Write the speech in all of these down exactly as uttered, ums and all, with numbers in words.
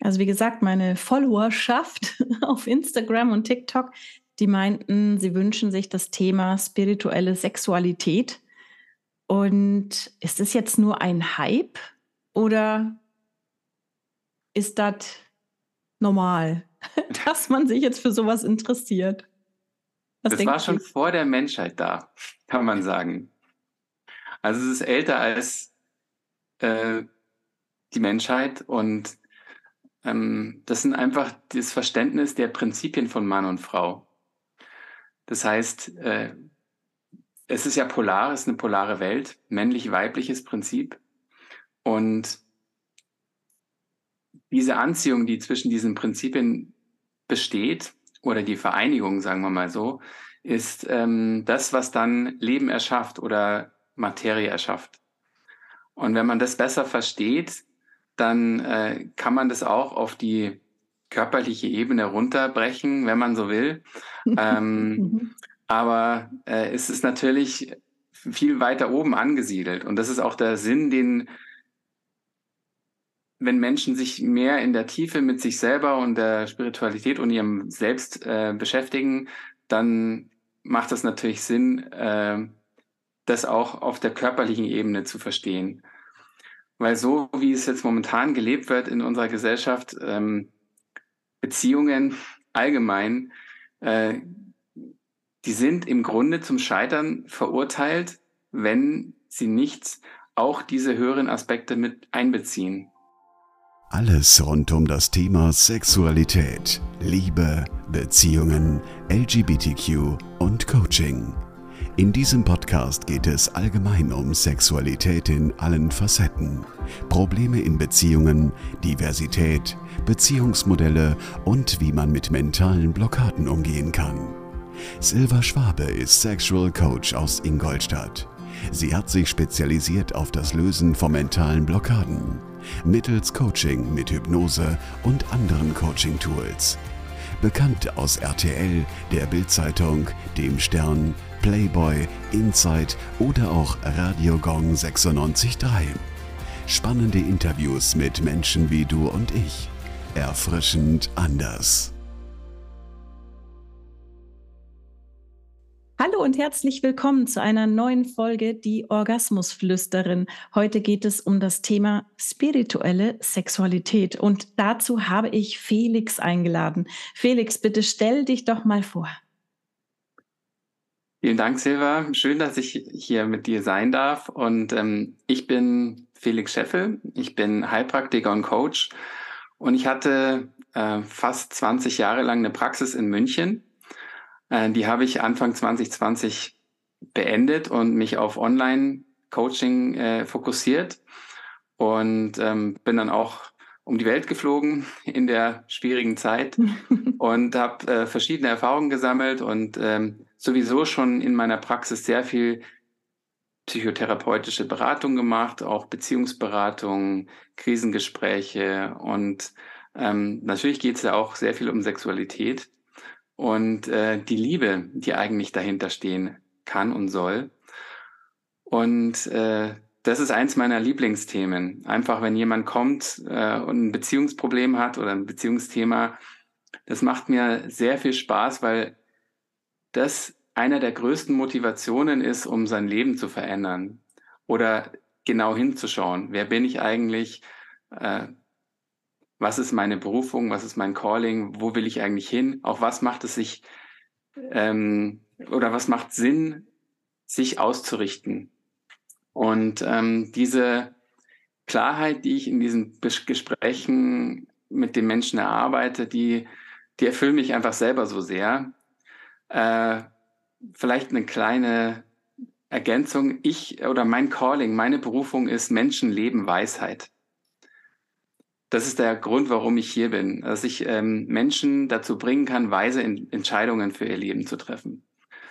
Also wie gesagt, meine Followerschaft auf Instagram und TikTok, die meinten, sie wünschen sich das Thema spirituelle Sexualität. Und ist das jetzt nur ein Hype oder ist das normal, dass man sich jetzt für sowas interessiert? Was Das war denkst schon du? vor der Menschheit da, kann man sagen. Also es ist älter als äh, die Menschheit und ähm, das sind einfach das Verständnis der Prinzipien von Mann und Frau. Das heißt, äh, es ist ja polar, es ist eine polare Welt, männlich-weibliches Prinzip. Und diese Anziehung, die zwischen diesen Prinzipien besteht, oder die Vereinigung, sagen wir mal so, ist ähm, das, was dann Leben erschafft oder Materie erschafft. Und wenn man das besser versteht, dann äh, kann man das auch auf die körperliche Ebene runterbrechen, wenn man so will. Ähm, Mhm. aber äh, es ist natürlich viel weiter oben angesiedelt. Und das ist auch der Sinn, den, wenn Menschen sich mehr in der Tiefe mit sich selber und der Spiritualität und ihrem Selbst äh, beschäftigen, dann macht es natürlich Sinn, äh, das auch auf der körperlichen Ebene zu verstehen. Weil so, wie es jetzt momentan gelebt wird in unserer Gesellschaft, ähm, Beziehungen allgemein, äh, die sind im Grunde zum Scheitern verurteilt, wenn sie nicht auch diese höheren Aspekte mit einbeziehen. Alles rund um das Thema Sexualität, Liebe, Beziehungen, L G B T Q und Coaching. In diesem Podcast geht es allgemein um Sexualität in allen Facetten, Probleme in Beziehungen, Diversität, Beziehungsmodelle und wie man mit mentalen Blockaden umgehen kann. Silva Schwabe ist Sexual Coach aus Ingolstadt. Sie hat sich spezialisiert auf das Lösen von mentalen Blockaden, mittels Coaching mit Hypnose und anderen Coaching-Tools. Bekannt aus R T L, der Bild-Zeitung, dem Stern, Playboy, Inside oder auch Radio Gong sechsundneunzig Komma drei. Spannende Interviews mit Menschen wie du und ich. Erfrischend anders. Hallo und herzlich willkommen zu einer neuen Folge Die Orgasmusflüsterin. Heute geht es um das Thema spirituelle Sexualität und dazu habe ich Felix eingeladen. Felix, bitte stell dich doch mal vor. Vielen Dank, Silva. Schön, dass ich hier mit dir sein darf. Und ähm, ich bin Felix Scheffel. Ich bin Heilpraktiker und Coach. Und ich hatte äh, fast zwanzig Jahre lang eine Praxis in München. Äh, die habe ich Anfang zwanzig zwanzig beendet und mich auf Online-Coaching äh, fokussiert. Und ähm, bin dann auch um die Welt geflogen in der schwierigen Zeit und habe äh, verschiedene Erfahrungen gesammelt und ähm, sowieso schon in meiner Praxis sehr viel psychotherapeutische Beratung gemacht, auch Beziehungsberatung, Krisengespräche und ähm, natürlich geht es ja auch sehr viel um Sexualität und äh, die Liebe, die eigentlich dahinter stehen kann und soll. Und äh, das ist eins meiner Lieblingsthemen. Einfach, wenn jemand kommt äh, und ein Beziehungsproblem hat oder ein Beziehungsthema, das macht mir sehr viel Spaß, weil das einer der größten Motivationen ist, um sein Leben zu verändern oder genau hinzuschauen. Wer bin ich eigentlich? Äh, was ist meine Berufung? Was ist mein Calling? Wo will ich eigentlich hin? Auch was macht es sich ähm, oder was macht Sinn, sich auszurichten? Und ähm, diese Klarheit, die ich in diesen Bes- Gesprächen mit den Menschen erarbeite, die, die erfüllen mich einfach selber so sehr. Äh, vielleicht eine kleine Ergänzung. Ich oder mein Calling, meine Berufung ist Menschen leben Weisheit. Das ist der Grund, warum ich hier bin, dass ich ähm, Menschen dazu bringen kann, weise in Entscheidungen für ihr Leben zu treffen.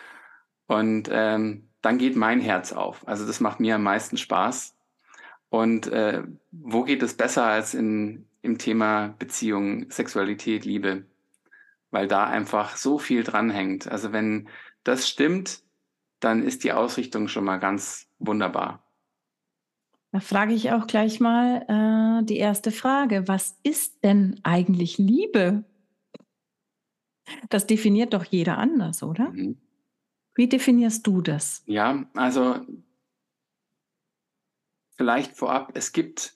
Und ähm, dann geht mein Herz auf. Also das macht mir am meisten Spaß. Und äh, wo geht es besser als in, im Thema Beziehung, Sexualität, Liebe? Weil da einfach so viel dranhängt. Also wenn das stimmt, dann ist die Ausrichtung schon mal ganz wunderbar. Da frage ich auch gleich mal äh, die erste Frage. Was ist denn eigentlich Liebe? Das definiert doch jeder anders, oder? Mhm. Wie definierst du das? Ja, also vielleicht vorab, es gibt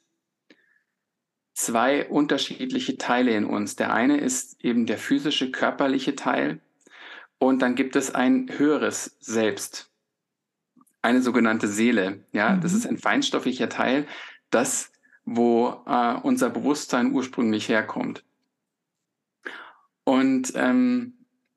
zwei unterschiedliche Teile in uns. Der eine ist eben der physische, körperliche Teil und dann gibt es ein höheres Selbst, eine sogenannte Seele. Ja, das ist Mhm. ein feinstofflicher Teil, das, wo äh, unser Bewusstsein ursprünglich herkommt. Und ähm,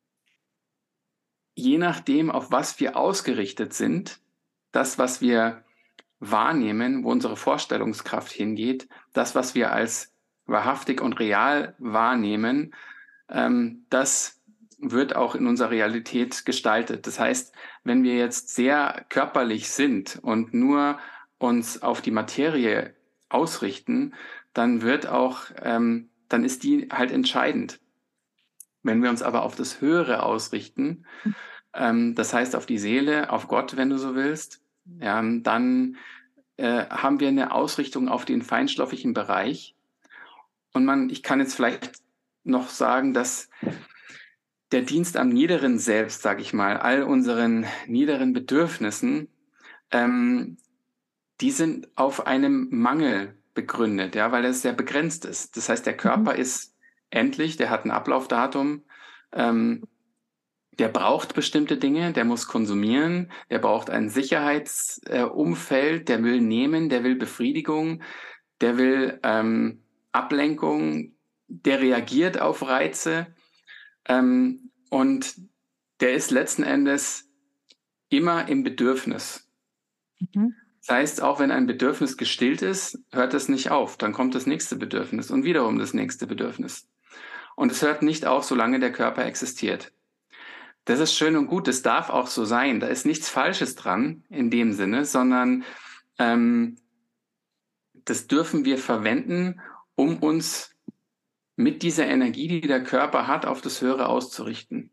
je nachdem, auf was wir ausgerichtet sind, das, was wir wahrnehmen, wo unsere Vorstellungskraft hingeht, das, was wir als wahrhaftig und real wahrnehmen, ähm, das wird auch in unserer Realität gestaltet. Das heißt, wenn wir jetzt sehr körperlich sind und nur uns auf die Materie ausrichten, dann wird auch, ähm, dann ist die halt entscheidend. Wenn wir uns aber auf das Höhere ausrichten, ähm, das heißt auf die Seele, auf Gott, wenn du so willst, ja, dann äh, haben wir eine Ausrichtung auf den feinstofflichen Bereich. Und man, ich kann jetzt vielleicht noch sagen, dass der Dienst am niederen Selbst, sage ich mal, all unseren niederen Bedürfnissen, ähm, die sind auf einem Mangel begründet, ja, weil es sehr begrenzt ist. Das heißt, der Mhm. Körper ist endlich, der hat ein Ablaufdatum, ähm, der braucht bestimmte Dinge, der muss konsumieren, der braucht ein Sicherheitsumfeld, äh, der will nehmen, der will Befriedigung, der will ähm, Ablenkung, der reagiert auf Reize ähm, und der ist letzten Endes immer im Bedürfnis. Mhm. Das heißt, auch wenn ein Bedürfnis gestillt ist, hört es nicht auf. Dann kommt das nächste Bedürfnis und wiederum das nächste Bedürfnis. Und es hört nicht auf, solange der Körper existiert. Das ist schön und gut, das darf auch so sein. Da ist nichts Falsches dran in dem Sinne, sondern ähm, das dürfen wir verwenden, um uns mit dieser Energie, die der Körper hat, auf das Höhere auszurichten.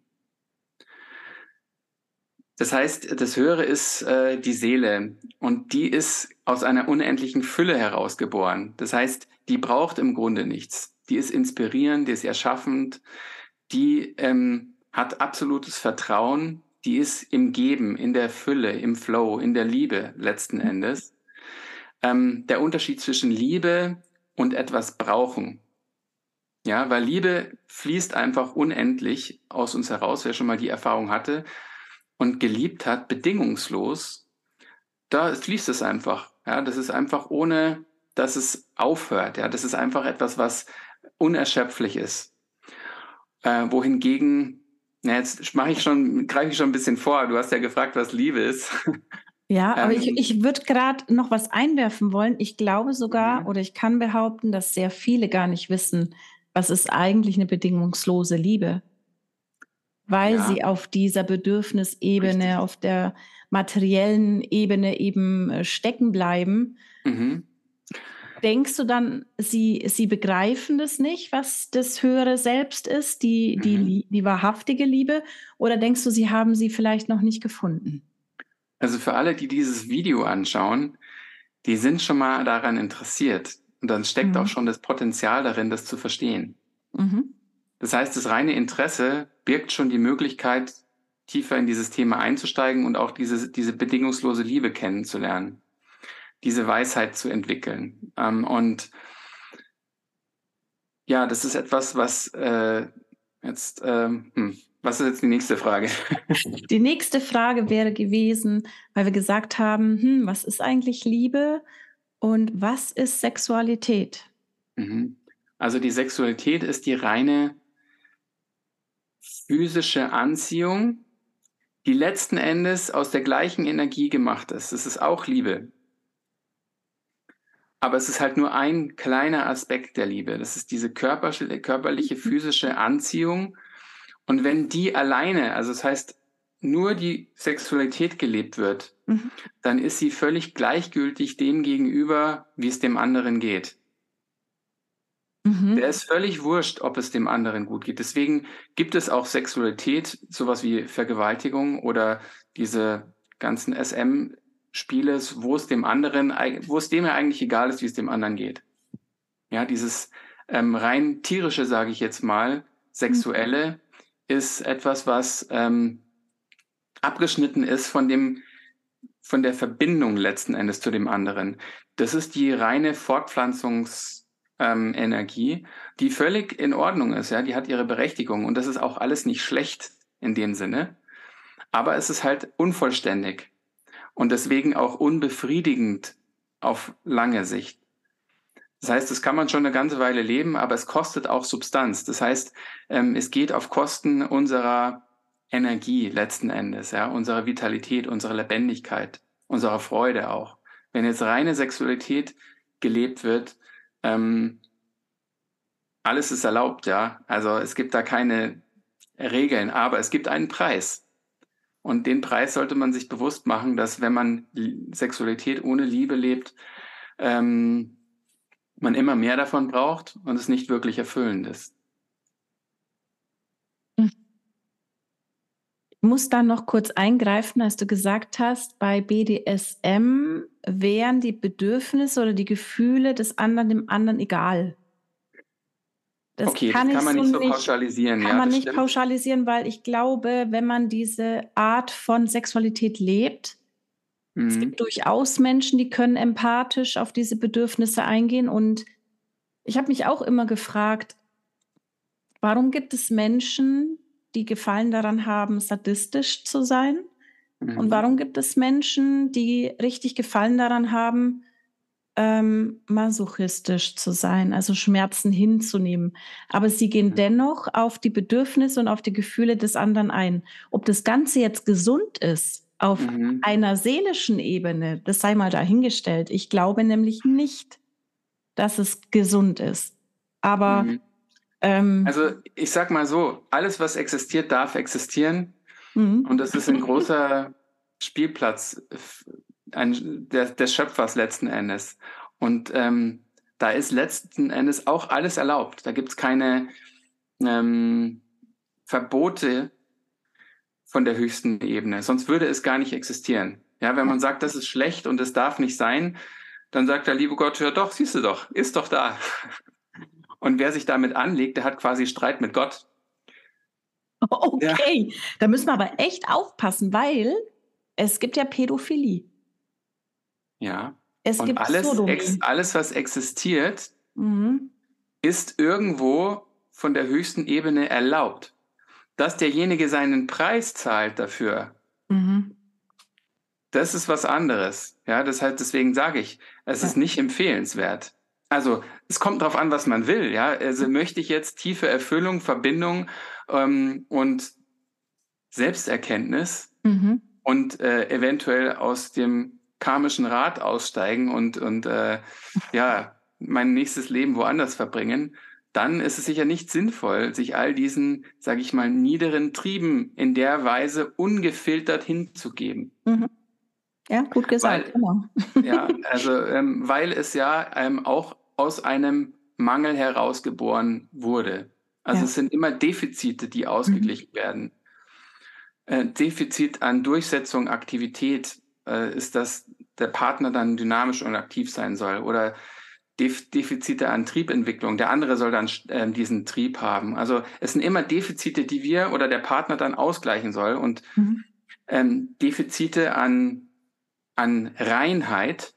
Das heißt, das Höhere ist äh, die Seele und die ist aus einer unendlichen Fülle herausgeboren. Das heißt, die braucht im Grunde nichts. Die ist inspirierend, die ist erschaffend, die ähm, hat absolutes Vertrauen, die ist im Geben, in der Fülle, im Flow, in der Liebe letzten Endes. Ähm, der Unterschied zwischen Liebe und etwas brauchen. Ja, weil Liebe fließt einfach unendlich aus uns heraus, wer schon mal die Erfahrung hatte und geliebt hat, bedingungslos, da fließt es einfach. Ja, das ist einfach ohne, dass es aufhört. Ja, das ist einfach etwas, was unerschöpflich ist. Äh, wohingegen, na, jetzt mache ich schon, greife ich schon ein bisschen vor. Du hast ja gefragt, was Liebe ist. Ja, aber ich, ähm, ich würde gerade noch was einwerfen wollen. Ich glaube sogar mhm. oder ich kann behaupten, dass sehr viele gar nicht wissen, was ist eigentlich eine bedingungslose Liebe, weil Ja, sie auf dieser Bedürfnisebene, richtig. auf der materiellen Ebene eben äh, stecken bleiben. Mhm. Denkst du dann, sie, sie begreifen das nicht, was das höhere Selbst ist, die, die, Mhm. Lie- die wahrhaftige Liebe? Oder denkst du, sie haben sie vielleicht noch nicht gefunden? Also für alle, die dieses Video anschauen, die sind schon mal daran interessiert. Und dann steckt auch Mhm. schon das Potenzial darin, das zu verstehen. Mhm. Das heißt, das reine Interesse birgt schon die Möglichkeit, tiefer in dieses Thema einzusteigen und auch diese, diese bedingungslose Liebe kennenzulernen, diese Weisheit zu entwickeln. Ähm, und ja, das ist etwas, was äh, jetzt, ähm, hm, was ist jetzt die nächste Frage? Die nächste Frage wäre gewesen, weil wir gesagt haben, hm, was ist eigentlich Liebe und was ist Sexualität? Mhm. Also die Sexualität ist die reine physische Anziehung, die letzten Endes aus der gleichen Energie gemacht ist. Es ist auch Liebe. Aber es ist halt nur ein kleiner Aspekt der Liebe. Das ist diese körperliche, körperliche, physische Anziehung. Und wenn die alleine, also das heißt, nur die Sexualität gelebt wird, Mhm. dann ist sie völlig gleichgültig dem gegenüber, wie es dem anderen geht. Der Mhm. ist völlig wurscht, ob es dem anderen gut geht. Deswegen gibt es auch Sexualität, sowas wie Vergewaltigung oder diese ganzen S M Spiel ist, wo es dem anderen, wo es dem ja eigentlich egal ist, wie es dem anderen geht. Ja, dieses ähm, rein tierische, sage ich jetzt mal, sexuelle, ist etwas, was ähm, abgeschnitten ist von dem, von der Verbindung letzten Endes zu dem anderen. Das ist die reine Fortpflanzungsenergie, ähm, Energie, die völlig in Ordnung ist. Ja, die hat ihre Berechtigung und das ist auch alles nicht schlecht in dem Sinne. Aber es ist halt unvollständig und deswegen auch unbefriedigend auf lange Sicht. Das heißt, das kann man schon eine ganze Weile leben, aber es kostet auch Substanz. Das heißt, ähm, es geht auf Kosten unserer Energie letzten Endes, ja, unserer Vitalität, unserer Lebendigkeit, unserer Freude auch. Wenn jetzt reine Sexualität gelebt wird, ähm, alles ist erlaubt, ja. Also es gibt da keine Regeln, aber es gibt einen Preis. Und den Preis sollte man sich bewusst machen, dass wenn man Sexualität ohne Liebe lebt, ähm, man immer mehr davon braucht und es nicht wirklich erfüllend ist. Ich muss da noch kurz eingreifen, als du gesagt hast, bei B D S M wären die Bedürfnisse oder die Gefühle des anderen dem anderen egal. Das okay, kann das kann man so nicht so nicht, pauschalisieren. Kann ja, man nicht stimmt. pauschalisieren, weil ich glaube, wenn man diese Art von Sexualität lebt, mhm. es gibt durchaus Menschen, die können empathisch auf diese Bedürfnisse eingehen. Und ich habe mich auch immer gefragt, warum gibt es Menschen, die Gefallen daran haben, sadistisch zu sein? Mhm. Und warum gibt es Menschen, die richtig Gefallen daran haben, ähm, masochistisch zu sein, also Schmerzen hinzunehmen? Aber sie gehen mhm. dennoch auf die Bedürfnisse und auf die Gefühle des anderen ein. Ob das Ganze jetzt gesund ist, auf mhm. einer seelischen Ebene, das sei mal dahingestellt. Ich glaube nämlich nicht, dass es gesund ist. Aber mhm. Also ich sag mal so, alles, was existiert, darf existieren. Mhm. Und das ist ein großer Spielplatz ein, der, des Schöpfers letzten Endes. Und ähm, da ist letzten Endes auch alles erlaubt. Da gibt es keine ähm, Verbote von der höchsten Ebene. Sonst würde es gar nicht existieren. Ja, wenn man sagt, das ist schlecht und es darf nicht sein, dann sagt der liebe Gott, ja doch, siehst du doch, ist doch da. Und wer sich damit anlegt, der hat quasi Streit mit Gott. Okay, ja. Da müssen wir aber echt aufpassen, weil es gibt ja Pädophilie. Ja, es und gibt alles, ex, alles, was existiert, mhm. ist irgendwo von der höchsten Ebene erlaubt. Dass derjenige seinen Preis zahlt dafür, mhm. das ist was anderes. Ja, das heißt, deswegen sage ich, es ja. ist nicht empfehlenswert. Also es kommt darauf an, was man will. Ja, also möchte ich jetzt tiefe Erfüllung, Verbindung ähm, und Selbsterkenntnis mhm. und äh, eventuell aus dem karmischen Rad aussteigen und und äh, ja mein nächstes Leben woanders verbringen, dann ist es sicher nicht sinnvoll, sich all diesen, sage ich mal, niederen Trieben in der Weise ungefiltert hinzugeben. Mhm. Ja, gut gesagt. Weil, genau. Ja, also ähm, weil es ja ähm, auch aus einem Mangel herausgeboren wurde. Also ja. es sind immer Defizite, die ausgeglichen mhm. werden. Äh, Defizit an Durchsetzung, Aktivität äh, ist, dass der Partner dann dynamisch und aktiv sein soll. Oder Def- Defizite an Triebentwicklung. Der andere soll dann äh, diesen Trieb haben. Also es sind immer Defizite, die wir oder der Partner dann ausgleichen soll. Und mhm. ähm, Defizite an, an Reinheit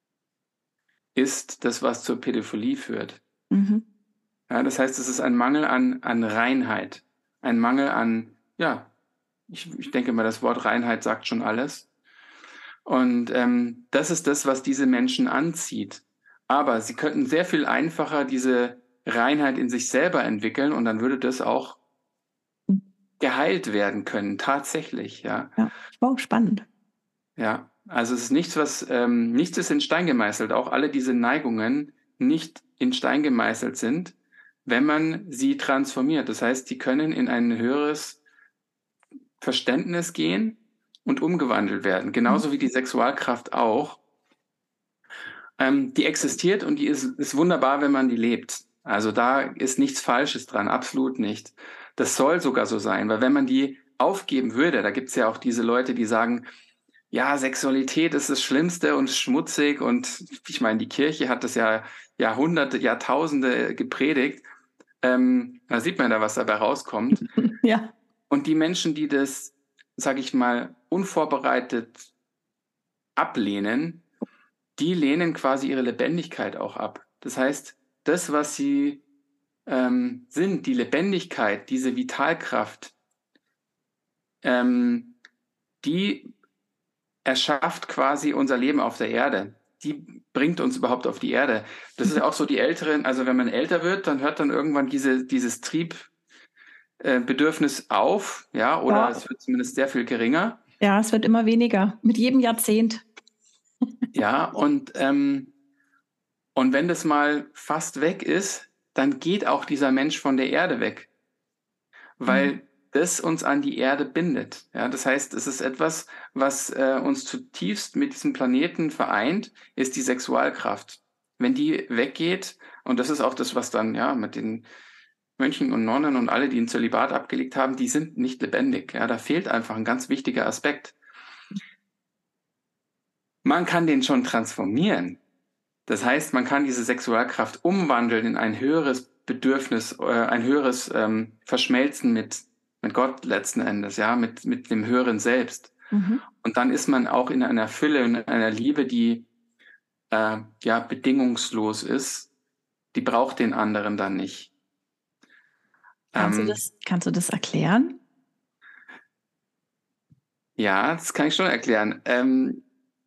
ist das, was zur Pädophilie führt. Mhm. Ja, das heißt, es ist ein Mangel an, an Reinheit. Ein Mangel an, ja, ich, ich denke mal, das Wort Reinheit sagt schon alles. Und ähm, das ist das, was diese Menschen anzieht. Aber sie könnten sehr viel einfacher diese Reinheit in sich selber entwickeln und dann würde das auch geheilt werden können, tatsächlich, ja. Ja, wow, spannend. Ja, also es ist nichts, was, ähm, nichts ist in Stein gemeißelt. Auch alle diese Neigungen nicht in Stein gemeißelt sind, wenn man sie transformiert. Das heißt, die können in ein höheres Verständnis gehen und umgewandelt werden. Genauso wie die Sexualkraft auch. Ähm, die existiert und die ist, ist wunderbar, wenn man die lebt. Also da ist nichts Falsches dran, absolut nicht. Das soll sogar so sein, weil wenn man die aufgeben würde, da gibt es ja auch diese Leute, die sagen, ja, Sexualität ist das Schlimmste und schmutzig und ich meine, die Kirche hat das ja Jahrhunderte, Jahrtausende gepredigt. Ähm, da sieht man da, was dabei rauskommt. Ja. Und die Menschen, die das, sage ich mal, unvorbereitet ablehnen, die lehnen quasi ihre Lebendigkeit auch ab. Das heißt, das, was sie ähm, sind, die Lebendigkeit, diese Vitalkraft, ähm, die erschafft quasi unser Leben auf der Erde. Die bringt uns überhaupt auf die Erde. Das ist ja auch so die Älteren, also wenn man älter wird, dann hört dann irgendwann diese, dieses Triebbedürfnis auf, ja, oder Ja. es wird zumindest sehr viel geringer. Ja, es wird immer weniger, mit jedem Jahrzehnt. Ja, und, ähm, und wenn das mal fast weg ist, dann geht auch dieser Mensch von der Erde weg, weil Mhm. das uns an die Erde bindet. Ja, das heißt, es ist etwas, was äh, uns zutiefst mit diesem Planeten vereint, ist die Sexualkraft. Wenn die weggeht, und das ist auch das, was dann ja mit den Mönchen und Nonnen und alle, die ein Zölibat abgelegt haben, die sind nicht lebendig. Ja, da fehlt einfach ein ganz wichtiger Aspekt. Man kann den schon transformieren. Das heißt, man kann diese Sexualkraft umwandeln in ein höheres Bedürfnis, äh, ein höheres ähm, Verschmelzen mit, mit Gott letzten Endes, ja, mit, mit dem höheren Selbst. Mhm. Und dann ist man auch in einer Fülle, in einer Liebe, die äh, ja bedingungslos ist. Die braucht den anderen dann nicht. Kannst, Ähm, du das, kannst du das erklären? ja, das kann ich schon erklären. Ähm,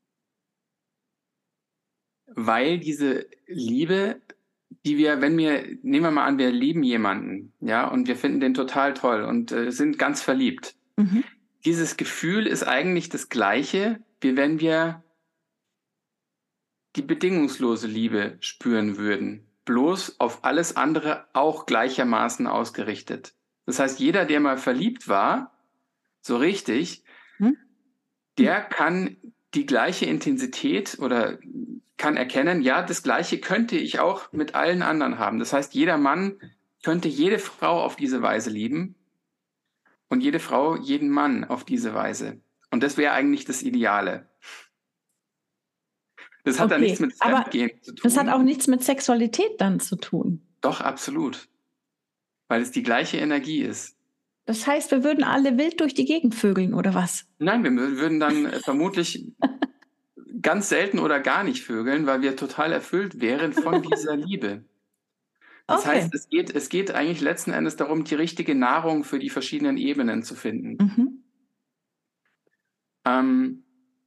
weil diese Liebe, die wir, wenn wir, nehmen wir mal an, wir lieben jemanden, ja, und wir finden den total toll und äh, sind ganz verliebt. Mhm. Dieses Gefühl ist eigentlich das gleiche, wie wenn wir die bedingungslose Liebe spüren würden, bloß auf alles andere auch gleichermaßen ausgerichtet. Das heißt, jeder, der mal verliebt war, so richtig, Mhm. der kann die gleiche Intensität oder kann erkennen, ja, das Gleiche könnte ich auch mit allen anderen haben. Das heißt, jeder Mann könnte jede Frau auf diese Weise lieben und jede Frau jeden Mann auf diese Weise. Und das wäre eigentlich das Ideale. Das hat da nichts Okay, mit aber Fremdgehen zu tun. das hat auch nichts mit Sexualität dann zu tun. Doch, absolut. Weil es die gleiche Energie ist. Das heißt, wir würden alle wild durch die Gegend vögeln, oder was? Nein, wir mü- würden dann äh, vermutlich ganz selten oder gar nicht vögeln, weil wir total erfüllt wären von dieser Liebe. Das Okay. heißt, es geht, es geht eigentlich letzten Endes darum, die richtige Nahrung für die verschiedenen Ebenen zu finden. Mhm. Ähm,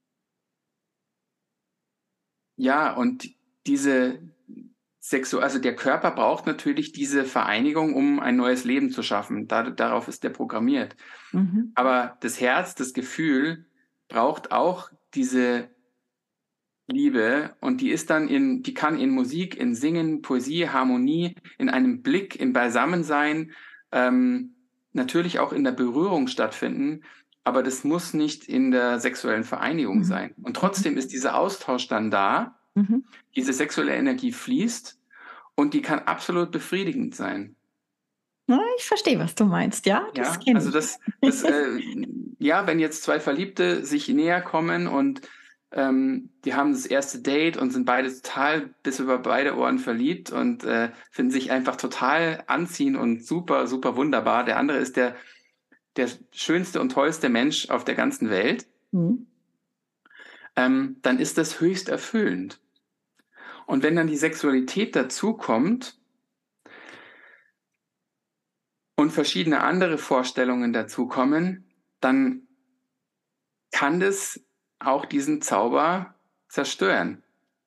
ja, und diese Sexu also der Körper braucht natürlich diese Vereinigung, um ein neues Leben zu schaffen. Da, darauf ist der programmiert. Mhm. Aber das Herz, das Gefühl braucht auch diese Liebe und die ist dann in, die kann in Musik, in Singen, Poesie, Harmonie, in einem Blick, im Beisammensein, ähm, natürlich auch in der Berührung stattfinden, aber das muss nicht in der sexuellen Vereinigung Mhm. sein. Und trotzdem ist dieser Austausch dann da, Mhm. diese sexuelle Energie fließt und die kann absolut befriedigend sein. Na, ich verstehe, was du meinst. Ja, das Ja, kenne also ich. das, das äh, ja, wenn jetzt zwei Verliebte sich näher kommen und ähm, die haben das erste Date und sind beide total bis über beide Ohren verliebt und äh, finden sich einfach total anziehend und super, super wunderbar. Der andere ist der, der schönste und tollste Mensch auf der ganzen Welt. Mhm. Ähm, dann ist das höchst erfüllend. Und wenn dann die Sexualität dazukommt und verschiedene andere Vorstellungen dazukommen, dann kann das auch diesen Zauber zerstören.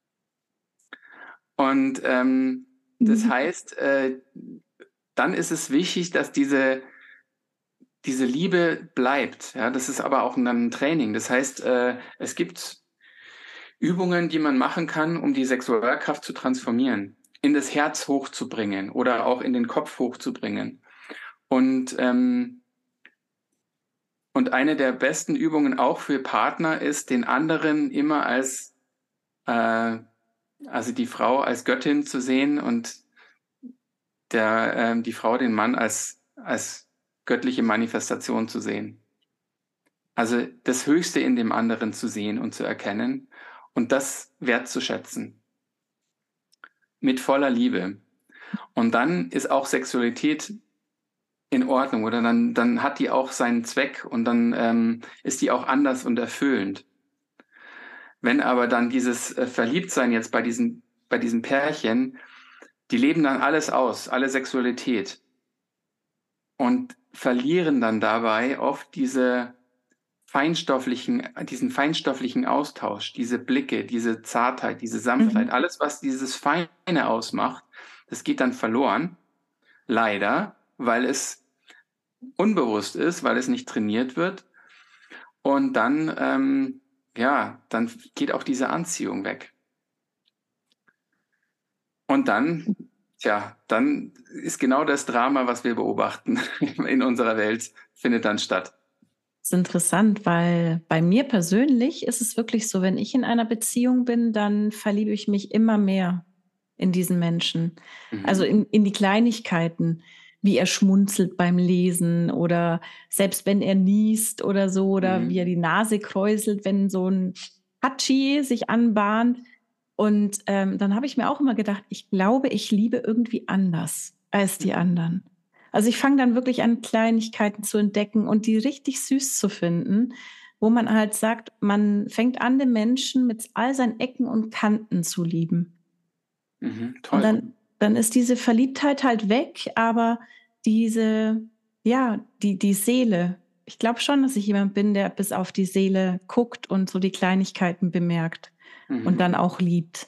Und ähm, das Mhm. heißt, äh, dann ist es wichtig, dass diese, diese Liebe bleibt. Ja, das ist aber auch ein Training. Das heißt, äh, es gibt Übungen, die man machen kann, um die Sexualkraft zu transformieren, in das Herz hochzubringen oder auch in den Kopf hochzubringen. Und ähm, Und eine der besten Übungen auch für Partner ist, den anderen immer als, äh, also die Frau als Göttin zu sehen und der, äh, die Frau den Mann als, als göttliche Manifestation zu sehen. Also das Höchste in dem anderen zu sehen und zu erkennen und das wertzuschätzen. Mit voller Liebe. Und dann ist auch Sexualität in Ordnung oder dann, dann hat die auch seinen Zweck und dann ähm, ist die auch anders und erfüllend. Wenn aber dann dieses äh, Verliebtsein jetzt bei diesen, bei diesen Pärchen, die leben dann alles aus, alle Sexualität und verlieren dann dabei oft diese feinstofflichen, diesen feinstofflichen Austausch, diese Blicke, diese Zartheit, diese Sanftheit, Mhm. alles, was dieses Feine ausmacht, das geht dann verloren, leider, weil es unbewusst ist, weil es nicht trainiert wird. Und dann, ähm, ja, dann geht auch diese Anziehung weg. Und dann, tja, dann ist genau das Drama, was wir beobachten in unserer Welt, findet dann statt. Das ist interessant, weil bei mir persönlich ist es wirklich so, wenn ich in einer Beziehung bin, dann verliebe ich mich immer mehr in diesen Menschen. Also Mhm. in, in die Kleinigkeiten, wie er schmunzelt beim Lesen oder selbst wenn er niest oder so oder wie er Mhm. die Nase kräuselt, wenn so ein Hatschi sich anbahnt. Und ähm, dann habe ich mir auch immer gedacht, ich glaube, ich liebe irgendwie anders als die anderen. Also ich fange dann wirklich an, Kleinigkeiten zu entdecken und die richtig süß zu finden, wo man halt sagt, man fängt an, den Menschen mit all seinen Ecken und Kanten zu lieben. Mhm. Und Toll. dann, dann ist diese Verliebtheit halt weg, aber diese, ja, die, die Seele. Ich glaube schon, dass ich jemand bin, der bis auf die Seele guckt und so die Kleinigkeiten bemerkt und Mhm. dann auch liebt.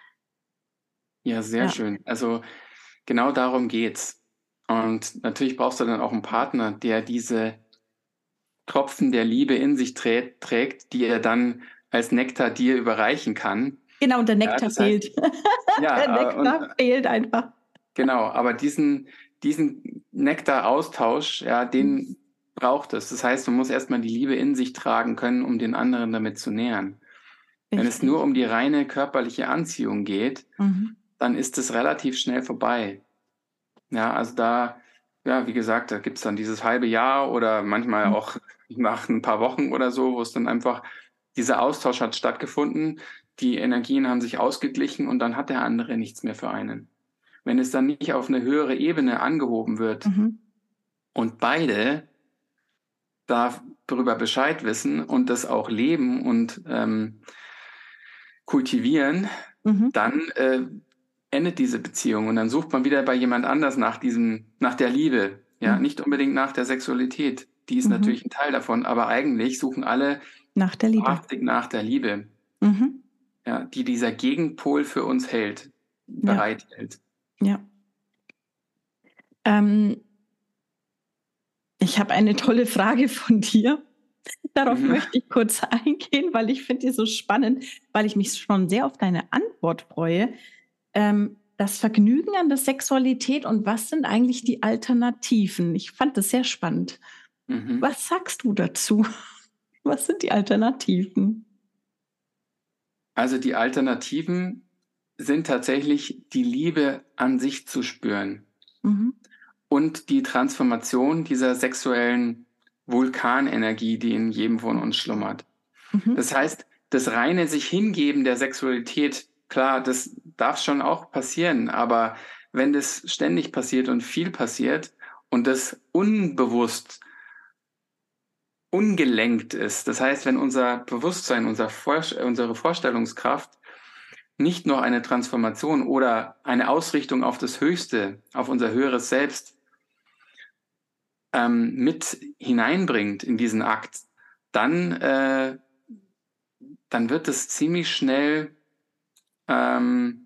Ja, sehr Ja, schön. Also genau darum geht's. Und natürlich brauchst du dann auch einen Partner, der diese Tropfen der Liebe in sich trä trägt, die er dann als Nektar dir überreichen kann. genau, und der Ja, Nektar das heißt, fehlt. Der ja, äh, und Nektar fehlt einfach. genau, aber diesen, diesen Nektar-Austausch, ja, den braucht es. Das heißt, man muss erstmal die Liebe in sich tragen können, um den anderen damit zu nähern. Wenn es nur Richtig. um die reine körperliche Anziehung geht, Mhm. dann ist es relativ schnell vorbei. Ja, also da, ja, wie gesagt, da gibt's dann dieses halbe Jahr oder manchmal Mhm. auch nach ein paar Wochen oder so, wo es dann einfach, dieser Austausch hat stattgefunden, die Energien haben sich ausgeglichen und dann hat der andere nichts mehr für einen. Wenn es dann nicht auf eine höhere Ebene angehoben wird Mhm. und beide darüber Bescheid wissen und das auch leben und ähm, kultivieren, Mhm. dann äh, endet diese Beziehung und dann sucht man wieder bei jemand anders nach diesem, nach der Liebe. Ja, Mhm. nicht unbedingt nach der Sexualität. Die ist Mhm. natürlich ein Teil davon, aber eigentlich suchen alle Nach der Liebe. wahrhaftig nach der Liebe, Mhm. ja, die dieser Gegenpol für uns hält, Ja, bereithält. ja. Ähm, ich habe eine tolle Frage von dir. Darauf Mhm. möchte ich kurz eingehen, weil ich finde die so spannend, weil ich mich schon sehr auf deine Antwort freue. Ähm, das Vergnügen an der Sexualität und was sind eigentlich die Alternativen? Ich fand das sehr spannend. Mhm. Was sagst du dazu? Was sind die Alternativen? Also die Alternativen sind tatsächlich die Liebe an sich zu spüren Mhm. und die Transformation dieser sexuellen Vulkanenergie, die in jedem von uns schlummert. Mhm. Das heißt, das reine sich hingeben der Sexualität, klar, das darf schon auch passieren, aber wenn das ständig passiert und viel passiert und das unbewusst, ungelenkt ist, das heißt, wenn unser Bewusstsein, unser Vor unsere Vorstellungskraft nicht nur eine Transformation oder eine Ausrichtung auf das Höchste, auf unser höheres Selbst ähm, mit hineinbringt in diesen Akt, dann, äh, dann wird es ziemlich schnell, ähm,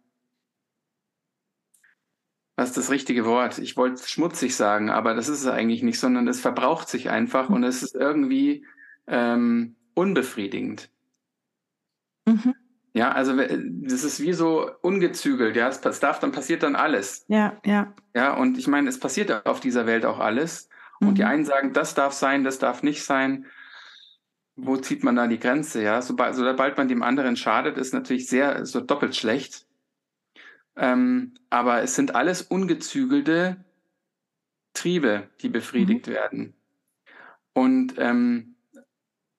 was ist das richtige Wort? Ich wollte schmutzig sagen, aber das ist es eigentlich nicht, sondern es verbraucht sich einfach und es ist irgendwie ähm, unbefriedigend. Mhm. Ja, also we- das ist wie so ungezügelt, ja, es, es darf, dann passiert dann alles. Ja, ja. Ja, und ich meine, es passiert ja auf dieser Welt auch alles. Und die Mhm. einen sagen, das darf sein, das darf nicht sein. Wo zieht man da die Grenze? Ja, sobald, sobald man dem anderen schadet, ist natürlich sehr, so doppelt schlecht. Ähm, aber es sind alles ungezügelte Triebe, die Mhm. befriedigt werden. Und ähm,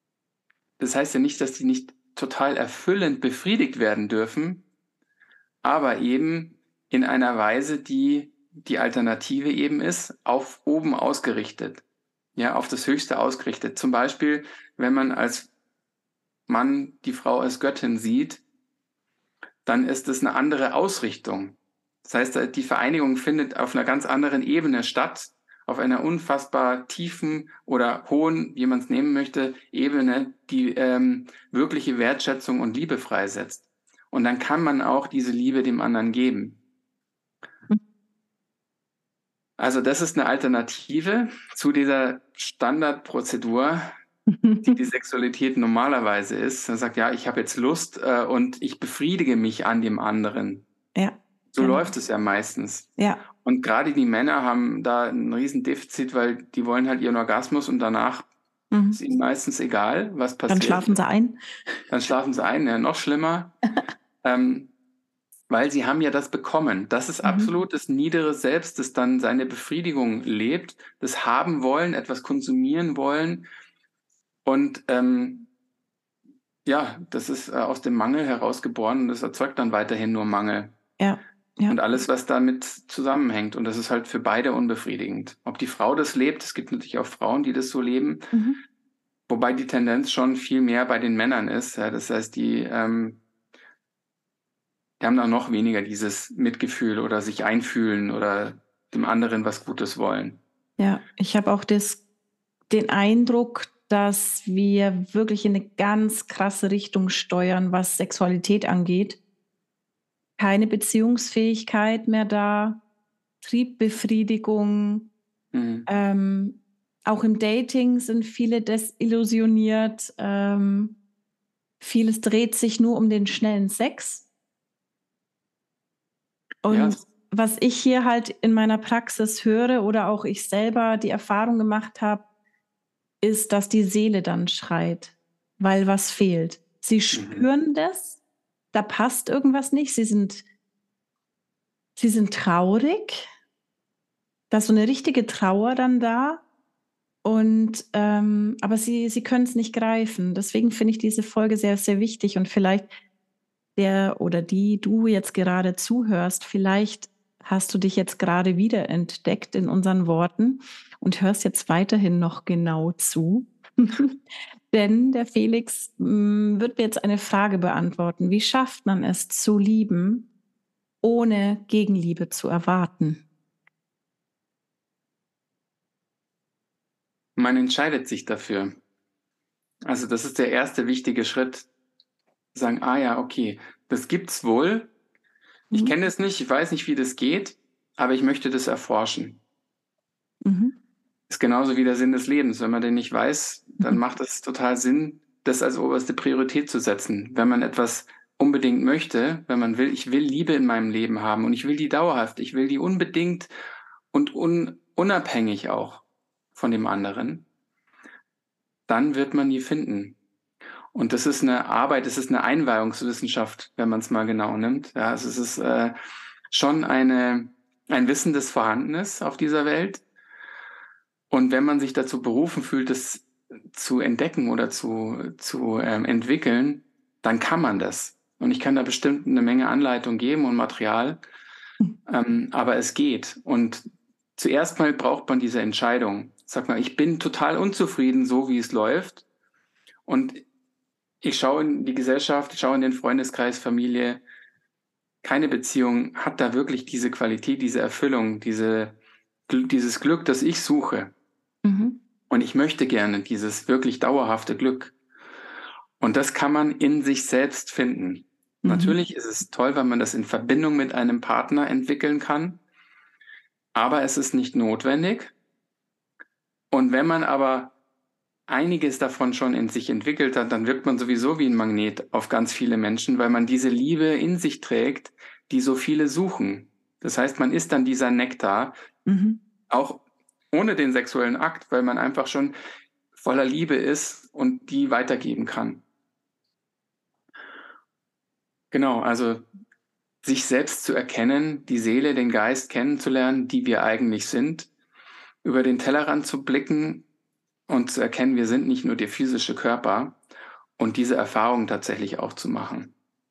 das heißt ja nicht, dass die nicht total erfüllend befriedigt werden dürfen, aber eben in einer Weise, die die Alternative eben ist, auf oben ausgerichtet, ja, auf das Höchste ausgerichtet. Zum Beispiel, wenn man als Mann die Frau als Göttin sieht, dann ist es eine andere Ausrichtung. Das heißt, die Vereinigung findet auf einer ganz anderen Ebene statt, auf einer unfassbar tiefen oder hohen, wie man es nehmen möchte, Ebene, die ähm, wirkliche Wertschätzung und Liebe freisetzt. Und dann kann man auch diese Liebe dem anderen geben. Also das ist eine Alternative zu dieser Standardprozedur, die die Sexualität normalerweise ist. Man sagt, ja, ich habe jetzt Lust äh, und ich befriedige mich an dem anderen. Ja. So genau. läuft es ja meistens. Ja. Und gerade die Männer haben da ein Riesendefizit, weil die wollen halt ihren Orgasmus und danach Mhm. ist ihnen meistens egal, was passiert. Dann schlafen sie ein. Dann schlafen sie ein, ja, noch schlimmer. ähm, weil sie haben ja das bekommen. Das ist Mhm. absolut das niedere Selbst, das dann seine Befriedigung lebt, das haben wollen, etwas konsumieren wollen. Und ähm, ja, das ist äh, aus dem Mangel herausgeboren und das erzeugt dann weiterhin nur Mangel. Ja. Ja. Und alles, was damit zusammenhängt. Und das ist halt für beide unbefriedigend. Ob die Frau das lebt, es gibt natürlich auch Frauen, die das so leben, Mhm. wobei die Tendenz schon viel mehr bei den Männern ist. Ja, das heißt, die, ähm, die haben dann noch weniger dieses Mitgefühl oder sich einfühlen oder dem anderen was Gutes wollen. Ja, ich habe auch das, den Eindruck, dass wir wirklich in eine ganz krasse Richtung steuern, was Sexualität angeht. Keine Beziehungsfähigkeit mehr da, Triebbefriedigung. Mhm. Ähm, auch im Dating sind viele desillusioniert. Ähm, vieles dreht sich nur um den schnellen Sex. Und Ja. was ich hier halt in meiner Praxis höre oder auch ich selber die Erfahrung gemacht habe, ist, dass die Seele dann schreit, weil was fehlt. Sie spüren das, da passt irgendwas nicht. Sie sind, sie sind traurig. Da ist so eine richtige Trauer dann da. Und ähm, aber sie, sie können es nicht greifen. Deswegen finde ich diese Folge sehr, sehr wichtig. Und vielleicht der oder die du jetzt gerade zuhörst, vielleicht hast du dich jetzt gerade wieder entdeckt in unseren Worten und hörst jetzt weiterhin noch genau zu. Denn der Felix mh, wird mir jetzt eine Frage beantworten. Wie schafft man es zu lieben, ohne Gegenliebe zu erwarten? Man entscheidet sich dafür. Also das ist der erste wichtige Schritt. Sagen, ah ja, okay, das gibt's wohl. Ich Mhm. kenne es nicht, ich weiß nicht, wie das geht, aber ich möchte das erforschen. Mhm. Ist genauso wie der Sinn des Lebens. Wenn man den nicht weiß, dann Mhm. macht es total Sinn, das als oberste Priorität zu setzen. Wenn man etwas unbedingt möchte, wenn man will, ich will Liebe in meinem Leben haben und ich will die dauerhaft, ich will die unbedingt und un unabhängig auch von dem anderen, dann wird man die finden. Und das ist eine Arbeit, das ist eine Einweihungswissenschaft, wenn man es mal genau nimmt. Ja, also es ist äh, schon eine, ein Wissen, das vorhanden ist auf dieser Welt. Und wenn man sich dazu berufen fühlt, das zu entdecken oder zu, zu ähm, entwickeln, dann kann man das. Und ich kann da bestimmt eine Menge Anleitung geben und Material, ähm, aber es geht. Und zuerst mal braucht man diese Entscheidung. Sag mal, ich bin total unzufrieden, so wie es läuft. Und ich schaue in die Gesellschaft, ich schaue in den Freundeskreis, Familie. Keine Beziehung hat da wirklich diese Qualität, diese Erfüllung, diese, dieses Glück, das ich suche. Mhm. Und ich möchte gerne dieses wirklich dauerhafte Glück. Und das kann man in sich selbst finden. Mhm. Natürlich ist es toll, wenn man das in Verbindung mit einem Partner entwickeln kann, aber es ist nicht notwendig. Und wenn man aber einiges davon schon in sich entwickelt hat, dann wirkt man sowieso wie ein Magnet auf ganz viele Menschen, weil man diese Liebe in sich trägt, die so viele suchen. Das heißt, man ist dann dieser Nektar, Mhm. auch ohne den sexuellen Akt, weil man einfach schon voller Liebe ist und die weitergeben kann. Genau, also sich selbst zu erkennen, die Seele, den Geist kennenzulernen, die wir eigentlich sind, über den Tellerrand zu blicken und zu erkennen, wir sind nicht nur der physische Körper und diese Erfahrung tatsächlich auch zu machen.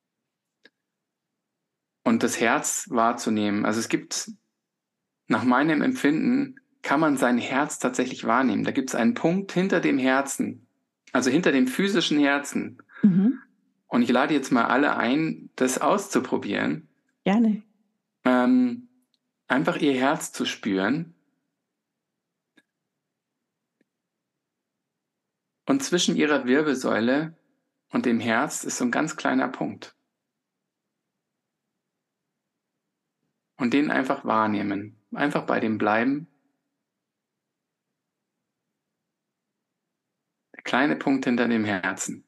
Und das Herz wahrzunehmen. Also es gibt, nach meinem Empfinden, kann man sein Herz tatsächlich wahrnehmen. Da gibt es einen Punkt hinter dem Herzen, also hinter dem physischen Herzen. Mhm. Und ich lade jetzt mal alle ein, das auszuprobieren. Gerne. Ähm, einfach ihr Herz zu spüren. Und zwischen ihrer Wirbelsäule und dem Herz ist so ein ganz kleiner Punkt. Und den einfach wahrnehmen. Einfach bei dem bleiben. Der kleine Punkt hinter dem Herzen.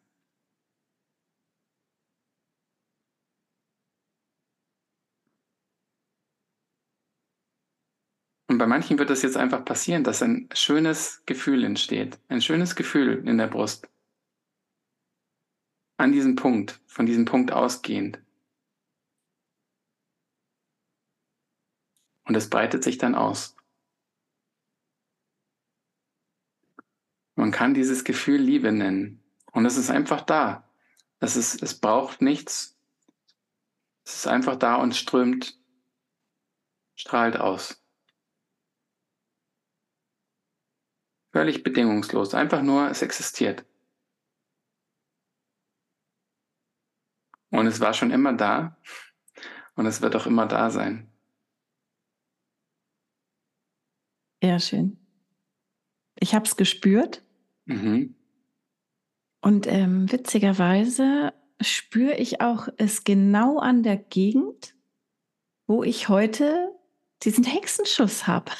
Und bei manchen wird es jetzt einfach passieren, dass ein schönes Gefühl entsteht. Ein schönes Gefühl in der Brust. An diesem Punkt, von diesem Punkt ausgehend. Und es breitet sich dann aus. Man kann dieses Gefühl Liebe nennen. Und es ist einfach da. Es ist, es braucht nichts. Es ist einfach da und strömt, strahlt aus. Völlig bedingungslos. Einfach nur, es existiert. Und es war schon immer da. Und es wird auch immer da sein. Sehr schön. Ich habe es gespürt. Mhm. Und ähm, witzigerweise spüre ich auch es genau an der Gegend, wo ich heute diesen Hexenschuss habe.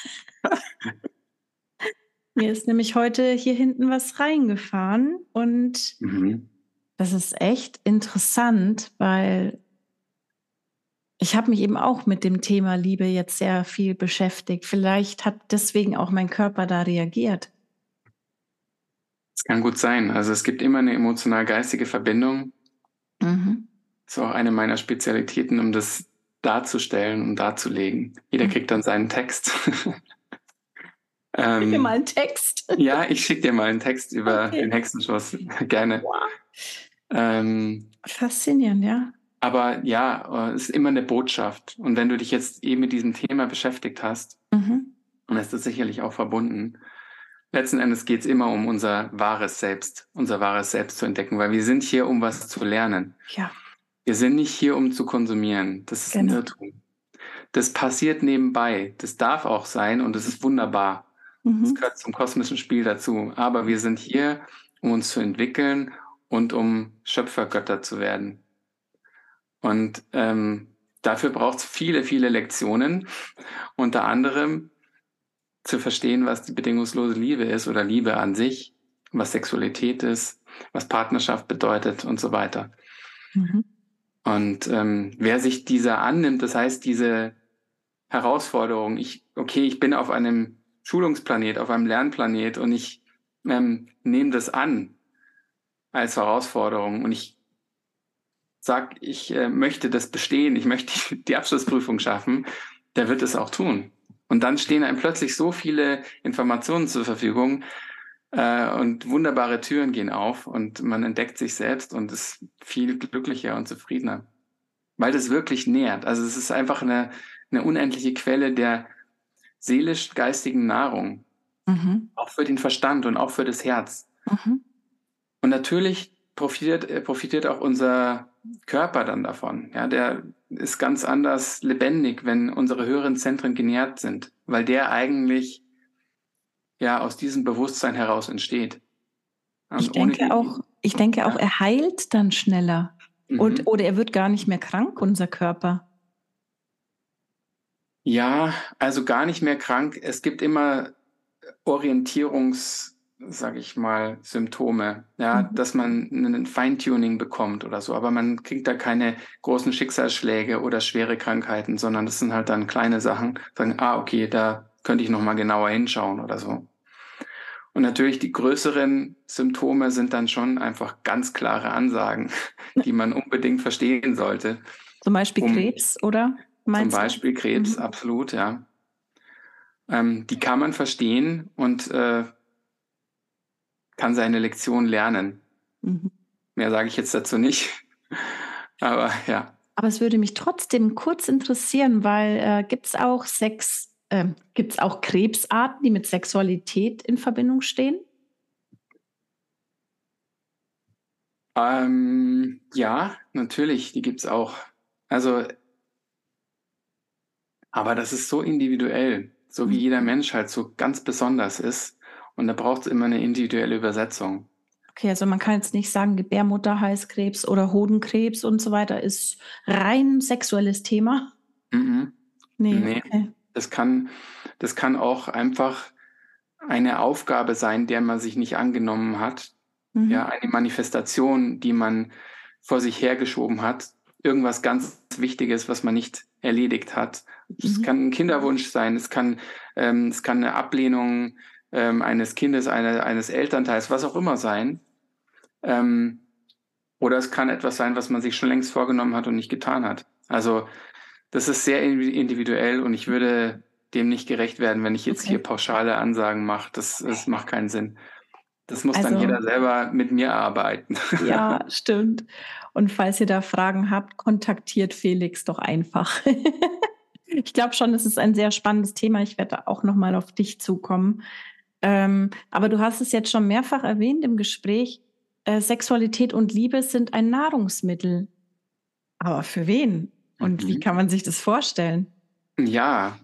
Mir ist nämlich heute hier hinten was reingefahren und Mhm. das ist echt interessant, weil ich habe mich eben auch mit dem Thema Liebe jetzt sehr viel beschäftigt. Vielleicht hat deswegen auch mein Körper da reagiert. Es kann gut sein. Also es gibt immer eine emotional-geistige Verbindung. Mhm. Das ist auch eine meiner Spezialitäten, um das darzustellen und darzulegen. Jeder Mhm. kriegt dann seinen Text. Gib mir ähm, mal einen Text. ja, ich schicke dir mal einen Text über Okay. den Hexenschuss. Gerne. Wow. Ähm, Faszinierend, ja. aber ja, es ist immer eine Botschaft. Und wenn du dich jetzt eben mit diesem Thema beschäftigt hast, Mhm. und es ist sicherlich auch verbunden, letzten Endes geht es immer um unser wahres Selbst, unser wahres Selbst zu entdecken, weil wir sind hier, um was zu lernen. Ja, Wir sind nicht hier, um zu konsumieren. Das ist ein genau. Irrtum. Das passiert nebenbei. Das darf auch sein und das ist wunderbar. Das Mhm. gehört zum kosmischen Spiel dazu. Aber wir sind hier, um uns zu entwickeln und um Schöpfergötter zu werden. Und ähm, dafür braucht es viele, viele Lektionen. Unter anderem zu verstehen, was die bedingungslose Liebe ist oder Liebe an sich, was Sexualität ist, was Partnerschaft bedeutet und so weiter. Mhm. Und ähm, wer sich dieser annimmt, das heißt diese Herausforderung, ich, okay, ich bin auf einem Schulungsplanet, auf einem Lernplanet und ich ähm, nehme das an als Herausforderung und ich sage, ich äh, möchte das bestehen, ich möchte die Abschlussprüfung schaffen, der wird es auch tun. Und dann stehen einem plötzlich so viele Informationen zur Verfügung äh, und wunderbare Türen gehen auf und man entdeckt sich selbst und ist viel glücklicher und zufriedener, weil das wirklich nährt. Also es ist einfach eine, eine unendliche Quelle der seelisch-geistigen Nahrung, Mhm. auch für den Verstand und auch für das Herz. Mhm. Und natürlich profitiert, äh, profitiert auch unser Körper dann davon. Ja, der ist ganz anders lebendig, wenn unsere höheren Zentren genährt sind, weil der eigentlich ja aus diesem Bewusstsein heraus entsteht. Und Ich ohne denke die, auch, ich denke auch, ja, er heilt dann schneller. Und, mhm. oder er wird gar nicht mehr krank, unser Körper. Ja, also gar nicht mehr krank. Es gibt immer Orientierungs, sage ich mal, Symptome, ja, Mhm. dass man ein Feintuning bekommt oder so, aber man kriegt da keine großen Schicksalsschläge oder schwere Krankheiten, sondern das sind halt dann kleine Sachen, sagen, ah, okay, da könnte ich noch mal genauer hinschauen oder so. Und natürlich die größeren Symptome sind dann schon einfach ganz klare Ansagen, die man unbedingt verstehen sollte. Zum Beispiel Um Krebs, oder? Zum Meinst du? Beispiel Krebs, Mhm. absolut, ja. Ähm, die kann man verstehen und äh, kann seine Lektion lernen. Mhm. Mehr sage ich jetzt dazu nicht. Aber ja. Aber es würde mich trotzdem kurz interessieren, weil äh, gibt es auch Sex, äh, gibt es auch Krebsarten, die mit Sexualität in Verbindung stehen? Ähm, ja, natürlich, die gibt's auch. Also, aber das ist so individuell, so wie Mhm. jeder Mensch halt so ganz besonders ist. Und da braucht es immer eine individuelle Übersetzung. Okay, also man kann jetzt nicht sagen, Gebärmutterhalskrebs oder Hodenkrebs und so weiter ist rein sexuelles Thema. Mhm. Nee, Nee, okay. das kann, das kann auch einfach eine Aufgabe sein, der man sich nicht angenommen hat. Mhm. Ja, eine Manifestation, die man vor sich hergeschoben hat. Irgendwas ganz Wichtiges, was man nicht erledigt hat. Es Mhm. kann ein Kinderwunsch sein, es kann, ähm, es kann eine Ablehnung ähm, eines Kindes, eine, eines Elternteils, was auch immer sein. Ähm, oder es kann etwas sein, was man sich schon längst vorgenommen hat und nicht getan hat. Also das ist sehr individuell und ich würde dem nicht gerecht werden, wenn ich jetzt Okay. hier pauschale Ansagen mache. Das, das macht keinen Sinn. Das muss dann Also, jeder selber mit mir erarbeiten. ja, stimmt. Und falls ihr da Fragen habt, kontaktiert Felix doch einfach. Ich glaube schon, es ist ein sehr spannendes Thema. Ich werde auch noch mal auf dich zukommen. Ähm, aber du hast es jetzt schon mehrfach erwähnt im Gespräch, äh, Sexualität und Liebe sind ein Nahrungsmittel. Aber für wen? Und wie Mhm. kann man sich das vorstellen? Ja.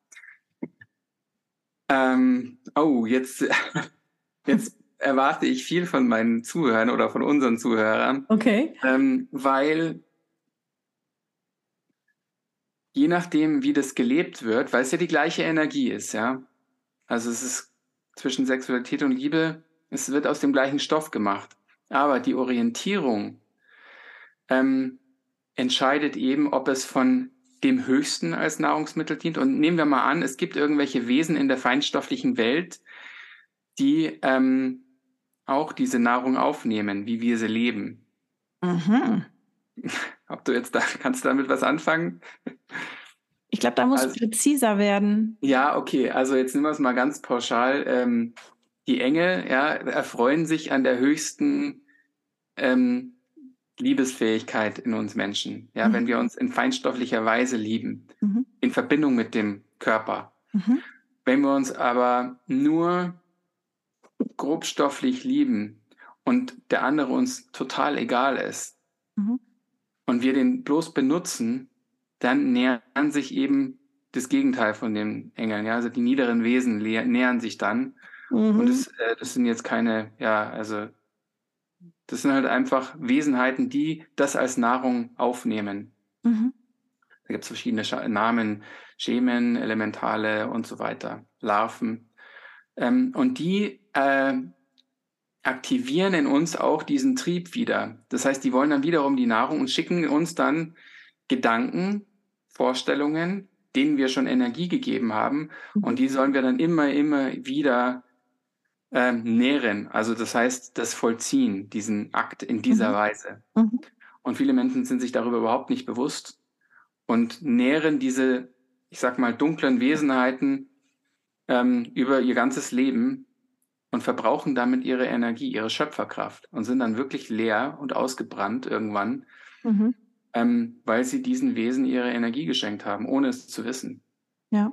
Ähm, oh, jetzt, jetzt erwarte ich viel von meinen Zuhörern oder von unseren Zuhörern, Okay. ähm, weil je nachdem, wie das gelebt wird, weil es ja die gleiche Energie ist, ja. Also es ist zwischen Sexualität und Liebe, es wird aus dem gleichen Stoff gemacht. Aber die Orientierung ähm, entscheidet eben, ob es von dem Höchsten als Nahrungsmittel dient. Und nehmen wir mal an, es gibt irgendwelche Wesen in der feinstofflichen Welt, die ähm, auch diese Nahrung aufnehmen, wie wir sie leben. Mhm. Ob du jetzt da, kannst du damit was anfangen? Ich glaube, da muss Also, präziser werden. ja, okay, also jetzt nehmen wir es mal ganz pauschal. Ähm, die Engel, ja, erfreuen sich an der höchsten ähm, Liebesfähigkeit in uns Menschen. Ja, Mhm. wenn wir uns in feinstofflicher Weise lieben, Mhm. in Verbindung mit dem Körper. Mhm. Wenn wir uns aber nur grobstofflich lieben und der andere uns total egal ist Mhm. und wir den bloß benutzen, dann nähern sich eben das Gegenteil von den Engeln. Ja? Also die niederen Wesen nähern sich dann. Mhm. Und das, äh, das sind jetzt keine, ja, also das sind halt einfach Wesenheiten, die das als Nahrung aufnehmen. Mhm. Da gibt es verschiedene Scha Namen, Schemen, Elementale und so weiter, Larven. Ähm, und die äh, aktivieren in uns auch diesen Trieb wieder. Das heißt, die wollen dann wiederum die Nahrung und schicken uns dann Gedanken, Vorstellungen, denen wir schon Energie gegeben haben. Mhm. Und die sollen wir dann immer, immer wieder ähm, nähren. Also das heißt, das Vollziehen, diesen Akt in dieser Mhm. Weise. Mhm. Und viele Menschen sind sich darüber überhaupt nicht bewusst und nähren diese, ich sag mal, dunklen Wesenheiten ähm, über ihr ganzes Leben und verbrauchen damit ihre Energie, ihre Schöpferkraft und sind dann wirklich leer und ausgebrannt irgendwann, Mhm. ähm, weil sie diesen Wesen ihre Energie geschenkt haben, ohne es zu wissen. Ja.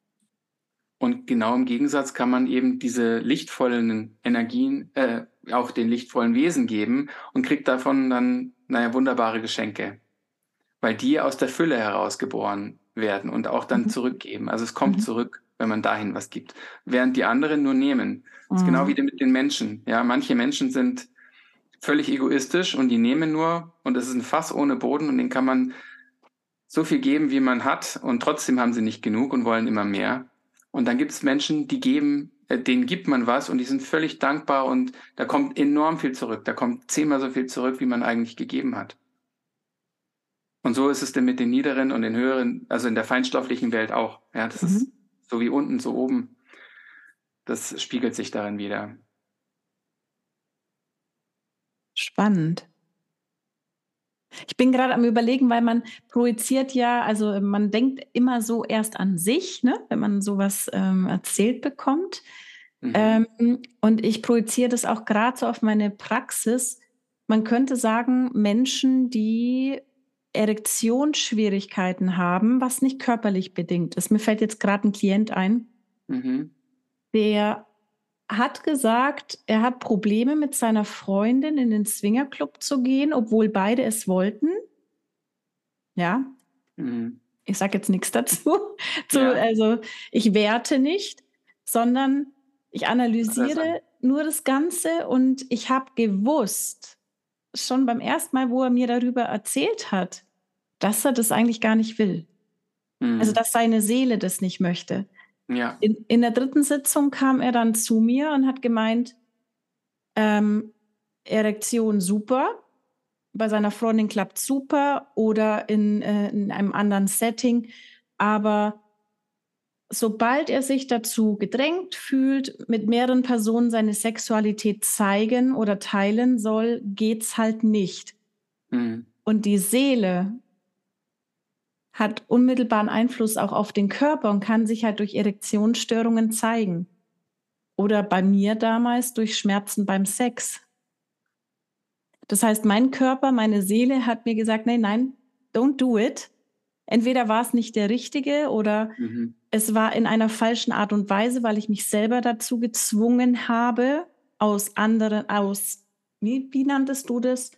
Und genau im Gegensatz kann man eben diese lichtvollen Energien äh, auch den lichtvollen Wesen geben und kriegt davon dann, naja, wunderbare Geschenke, weil die aus der Fülle heraus geboren werden und auch dann Mhm. zurückgeben. Also es kommt Mhm. zurück, wenn man dahin was gibt, während die anderen nur nehmen. Das ist genau Mhm. wie mit den Menschen. Ja, manche Menschen sind völlig egoistisch und die nehmen nur und es ist ein Fass ohne Boden und den kann man so viel geben, wie man hat und trotzdem haben sie nicht genug und wollen immer mehr. Und dann gibt es Menschen, die geben, äh, denen gibt man was und die sind völlig dankbar und da kommt enorm viel zurück. Da kommt zehnmal so viel zurück, wie man eigentlich gegeben hat. Und so ist es denn mit den niederen und den höheren, also in der feinstofflichen Welt auch. Ja, das Mhm. ist so wie unten, so oben. Das spiegelt sich darin wieder. Spannend. Ich bin gerade am Überlegen, weil man projiziert ja, also man denkt immer so erst an sich, ne, wenn man sowas ähm, erzählt bekommt. Mhm. Ähm, und ich projiziere das auch gerade so auf meine Praxis. man könnte sagen, Menschen, die Erektionsschwierigkeiten haben, was nicht körperlich bedingt ist. Mir fällt jetzt gerade ein Klient ein, Mhm. der hat gesagt, er hat Probleme mit seiner Freundin in den Swingerclub zu gehen, obwohl beide es wollten. Ja, Mhm. ich sage jetzt nichts dazu. Zu, Ja. Also ich werte nicht, sondern ich Kann analysiere sein. nur das Ganze und ich habe gewusst, schon beim ersten Mal, wo er mir darüber erzählt hat, dass er das eigentlich gar nicht will. Also Mhm. dass seine Seele das nicht möchte. Ja. In, in der dritten Sitzung kam er dann zu mir und hat gemeint, ähm, Erektion super, bei seiner Freundin klappt super oder in, äh, in einem anderen Setting, aber sobald er sich dazu gedrängt fühlt, mit mehreren Personen seine Sexualität zeigen oder teilen soll, geht's halt nicht. Mhm. Und die Seele hat unmittelbaren Einfluss auch auf den Körper und kann sich halt durch Erektionsstörungen zeigen. Oder bei mir damals durch Schmerzen beim Sex. Das heißt, mein Körper, meine Seele hat mir gesagt, nein, nein, don't do it. Entweder war es nicht der richtige oder Mhm. es war in einer falschen Art und Weise, weil ich mich selber dazu gezwungen habe, aus anderen, aus, wie, wie nanntest du das?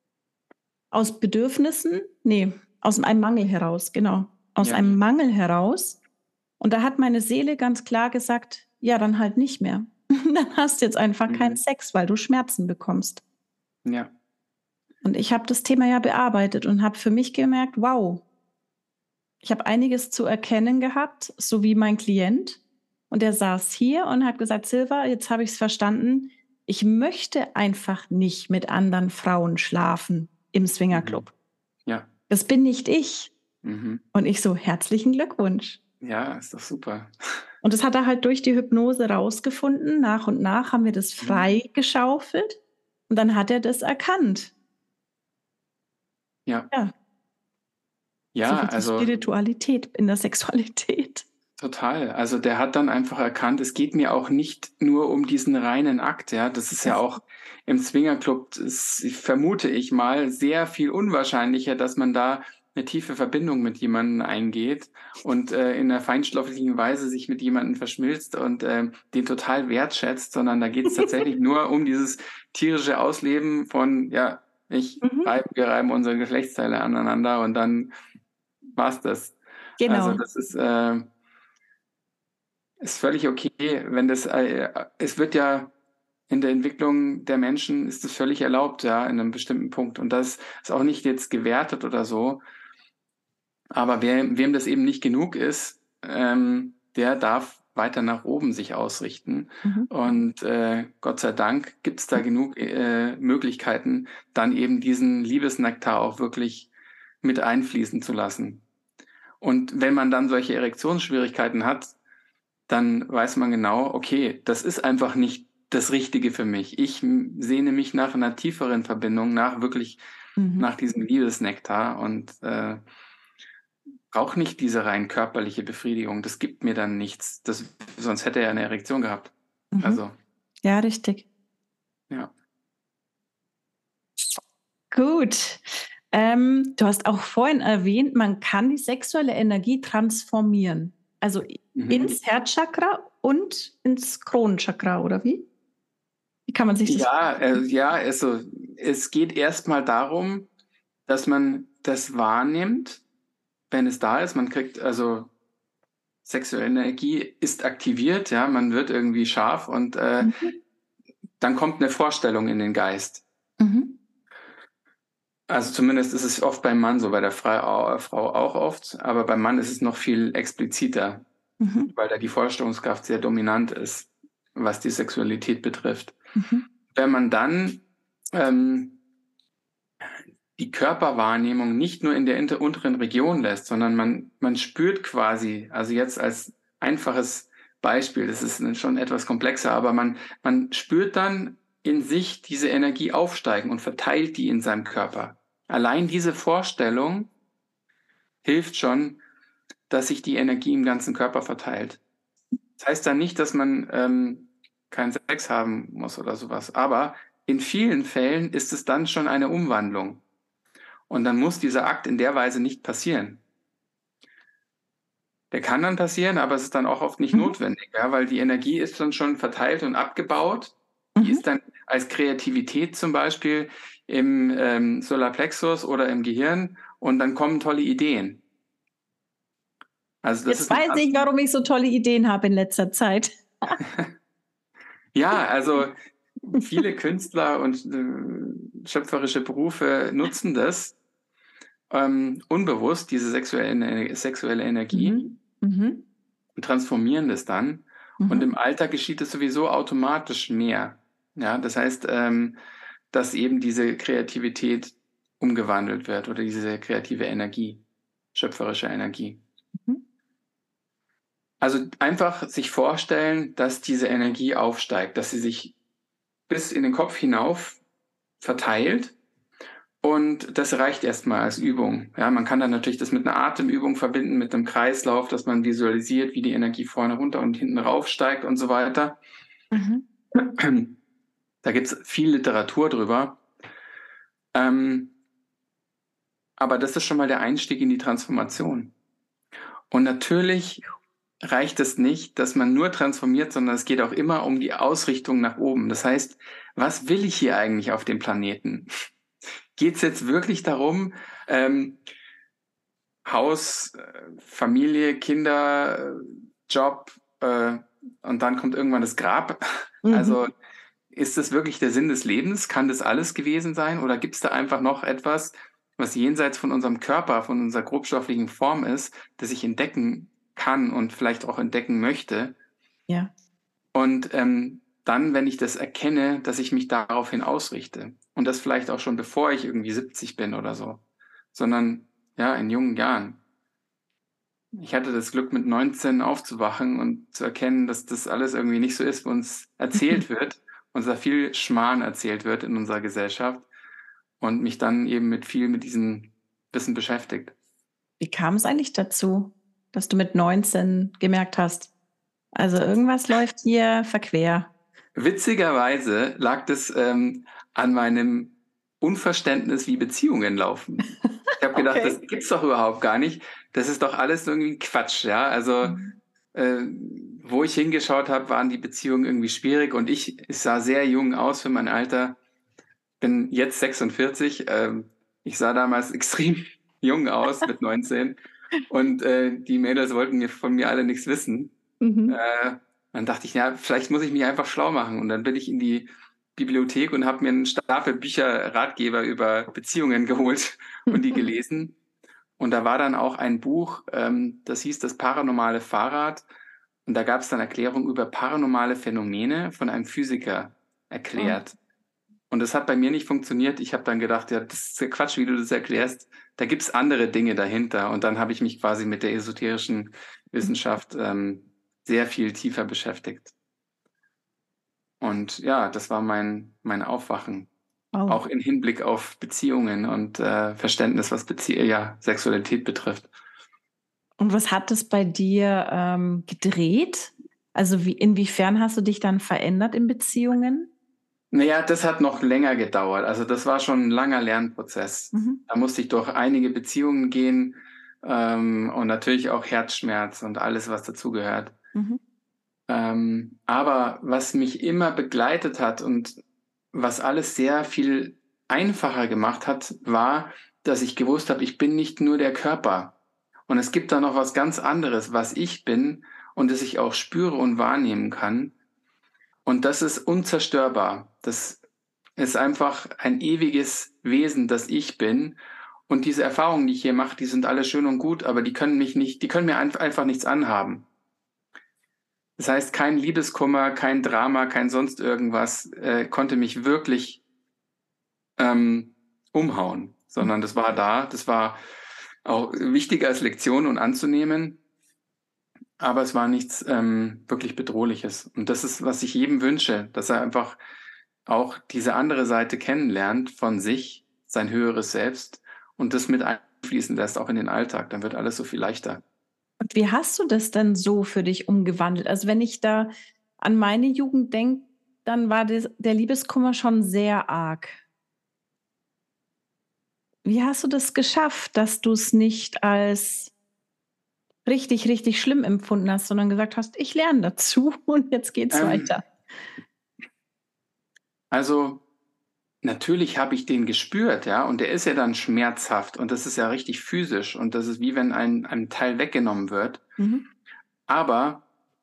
Aus Bedürfnissen? Nee, aus einem Mangel heraus, genau. Aus Ja. einem Mangel heraus. Und da hat meine Seele ganz klar gesagt, ja, dann halt nicht mehr. Dann hast du jetzt einfach Mhm. keinen Sex, weil du Schmerzen bekommst. Ja. Und ich habe das Thema ja bearbeitet und habe für mich gemerkt, wow, ich habe einiges zu erkennen gehabt, so wie mein Klient. Und der saß hier und hat gesagt, Silva, jetzt habe ich es verstanden. Ich möchte einfach nicht mit anderen Frauen schlafen im Swingerclub. Mhm. Ja. Das bin nicht ich. Mhm. Und ich so, herzlichen Glückwunsch. Ja, ist doch super. Und das hat er halt durch die Hypnose rausgefunden. Nach und nach haben wir das freigeschaufelt. Und dann hat er das erkannt. Ja. Ja. Ja, So viel zur also Spiritualität in der Sexualität. total. Also der hat dann einfach erkannt, es geht mir auch nicht nur um diesen reinen Akt, ja. Das ist ja auch im Swingerclub, das vermute ich mal, sehr viel unwahrscheinlicher, dass man da eine tiefe Verbindung mit jemandem eingeht und äh, in einer feinstofflichen Weise sich mit jemandem verschmilzt und äh, den total wertschätzt, sondern da geht es tatsächlich nur um dieses tierische Ausleben von, ja, ich Mhm. reibe, wir reiben unsere Geschlechtsteile aneinander und dann war's das. Genau. Also das ist, äh, ist völlig okay, wenn das, äh, es wird ja in der Entwicklung der Menschen ist es völlig erlaubt, ja, in einem bestimmten Punkt. Und das ist auch nicht jetzt gewertet oder so. Aber wer, wem das eben nicht genug ist, ähm, der darf weiter nach oben sich ausrichten. Mhm. Und äh, Gott sei Dank gibt es da genug äh, Möglichkeiten, dann eben diesen Liebesnektar auch wirklich mit einfließen zu lassen. Und wenn man dann solche Erektionsschwierigkeiten hat, dann weiß man genau, okay, das ist einfach nicht das Richtige für mich. Ich m- sehne mich nach einer tieferen Verbindung, nach wirklich Mhm. nach diesem Liebesnektar und äh, brauche nicht diese rein körperliche Befriedigung. Das gibt mir dann nichts. Das, sonst hätte er eine Erektion gehabt. Mhm. Also, Ja, richtig. ja. Gut. Ähm, du hast auch vorhin erwähnt, man kann die sexuelle Energie transformieren. Also Mhm. ins Herzchakra und ins Kronenchakra, oder wie? Wie kann man sich das Ja, äh, ja, also es geht erstmal darum, dass man das wahrnimmt, wenn es da ist. Man kriegt also sexuelle Energie ist aktiviert, ja, man wird irgendwie scharf und äh, Mhm. dann kommt eine Vorstellung in den Geist. Mhm. Also zumindest ist es oft beim Mann so, bei der Frau, Frau auch oft, aber beim Mann ist es noch viel expliziter, Mhm. weil da die Vorstellungskraft sehr dominant ist, was die Sexualität betrifft. Mhm. Wenn man dann ähm, die Körperwahrnehmung nicht nur in der inter unteren Region lässt, sondern man, man spürt quasi, also jetzt als einfaches Beispiel, das ist schon etwas komplexer, aber man, man spürt dann in sich diese Energie aufsteigen und verteilt die in seinem Körper. Allein diese Vorstellung hilft schon, dass sich die Energie im ganzen Körper verteilt. Das heißt dann nicht, dass man ähm, keinen Sex haben muss oder sowas, aber in vielen Fällen ist es dann schon eine Umwandlung. Und dann muss dieser Akt in der Weise nicht passieren. Der kann dann passieren, aber es ist dann auch oft nicht Mhm. notwendig, ja, weil die Energie ist dann schon verteilt und abgebaut. Die Mhm. ist dann als Kreativität zum Beispiel im ähm, Solarplexus oder im Gehirn und dann kommen tolle Ideen. Also das Jetzt ist eine weiß ich, ganz, warum ich so tolle Ideen habe in letzter Zeit. ja, also viele Künstler und äh, schöpferische Berufe nutzen das ähm, unbewusst, diese sexuelle, sexuelle Energie, Mhm. Mhm. und transformieren das dann. Und Mhm. im Alltag geschieht es sowieso automatisch mehr. Ja, das heißt, ähm, dass eben diese Kreativität umgewandelt wird oder diese kreative Energie, schöpferische Energie. Mhm. Also einfach sich vorstellen, dass diese Energie aufsteigt, dass sie sich bis in den Kopf hinauf verteilt. Und das reicht erstmal als Übung. Ja, man kann dann natürlich das mit einer Atemübung verbinden, mit einem Kreislauf, dass man visualisiert, wie die Energie vorne runter und hinten rauf steigt und so weiter. Mhm. Da gibt es viel Literatur drüber. Ähm, aber das ist schon mal der Einstieg in die Transformation. Und natürlich reicht es nicht, dass man nur transformiert, sondern es geht auch immer um die Ausrichtung nach oben. Das heißt, was will ich hier eigentlich auf dem Planeten? Geht es jetzt wirklich darum, ähm, Haus, äh, Familie, Kinder, äh, Job äh, und dann kommt irgendwann das Grab? Mhm. Also ist das wirklich der Sinn des Lebens? Kann das alles gewesen sein? Oder gibt es da einfach noch etwas, was jenseits von unserem Körper, von unserer grobstofflichen Form ist, das ich entdecken kann und vielleicht auch entdecken möchte? Ja. Und ähm, dann, wenn ich das erkenne, dass ich mich daraufhin ausrichte. Und das vielleicht auch schon bevor ich irgendwie siebzig bin oder so, sondern ja, in jungen Jahren. Ich hatte das Glück, mit neunzehn aufzuwachen und zu erkennen, dass das alles irgendwie nicht so ist, wie uns erzählt wird, uns da viel Schmarrn erzählt wird in unserer Gesellschaft und mich dann eben mit viel mit diesem Wissen beschäftigt. Wie kam es eigentlich dazu, dass du mit neunzehn gemerkt hast, also irgendwas läuft hier verquer? Witzigerweise lag das ähm, an meinem Unverständnis, wie Beziehungen laufen. Ich habe gedacht, Okay. das gibt's doch überhaupt gar nicht. Das ist doch alles irgendwie Quatsch, ja. Also Mhm. äh, wo ich hingeschaut habe, waren die Beziehungen irgendwie schwierig und ich, ich sah sehr jung aus für mein Alter. Bin jetzt sechsundvierzig. Ähm, ich sah damals extrem jung aus mit neunzehn und äh, die Mädels wollten mir von mir alle nichts wissen. Mhm. Äh, dann dachte ich, ja, vielleicht muss ich mich einfach schlau machen. Und dann bin ich in die Bibliothek und habe mir einen Stapel Bücher, Ratgeber über Beziehungen geholt und die gelesen. Und da war dann auch ein Buch, ähm, das hieß Das paranormale Fahrrad. Und da gab es dann Erklärungen über paranormale Phänomene von einem Physiker erklärt. Und das hat bei mir nicht funktioniert. Ich habe dann gedacht, ja, das ist ja Quatsch, wie du das erklärst. Da gibt es andere Dinge dahinter. Und dann habe ich mich quasi mit der esoterischen Wissenschaft ähm, sehr viel tiefer beschäftigt. Und ja, das war mein, mein Aufwachen. Wow. Auch im Hinblick auf Beziehungen und äh, Verständnis, was Bezie ja, Sexualität betrifft. Und was hat es bei dir ähm, gedreht? Also wie, inwiefern hast du dich dann verändert in Beziehungen? Naja, das hat noch länger gedauert. Also das war schon ein langer Lernprozess. Mhm. Da musste ich durch einige Beziehungen gehen ähm, und natürlich auch Herzschmerz und alles, was dazugehört. Mhm. Ähm, aber was mich immer begleitet hat und was alles sehr viel einfacher gemacht hat, war, dass ich gewusst habe, ich bin nicht nur der Körper. Und es gibt da noch was ganz anderes, was ich bin und das ich auch spüre und wahrnehmen kann. Und das ist unzerstörbar. Das ist einfach ein ewiges Wesen, das ich bin. Und diese Erfahrungen, die ich hier mache, die sind alle schön und gut, aber die können mich nicht, die können mir einfach nichts anhaben. Das heißt, kein Liebeskummer, kein Drama, kein sonst irgendwas äh, konnte mich wirklich ähm, umhauen, sondern das war da, das war auch wichtig als Lektion und anzunehmen, aber es war nichts ähm, wirklich Bedrohliches. Und das ist, was ich jedem wünsche, dass er einfach auch diese andere Seite kennenlernt von sich, sein höheres Selbst und das mit einfließen lässt, auch in den Alltag. Dann wird alles so viel leichter. Und wie hast du das denn so für dich umgewandelt? Also wenn ich da an meine Jugend denke, dann war des, der Liebeskummer schon sehr arg. Wie hast du das geschafft, dass du es nicht als richtig, richtig schlimm empfunden hast, sondern gesagt hast, ich lerne dazu und jetzt geht's Ähm, weiter? Also natürlich habe ich den gespürt, ja, und der ist ja dann schmerzhaft und das ist ja richtig physisch und das ist wie wenn ein, ein Teil weggenommen wird. Mhm. Aber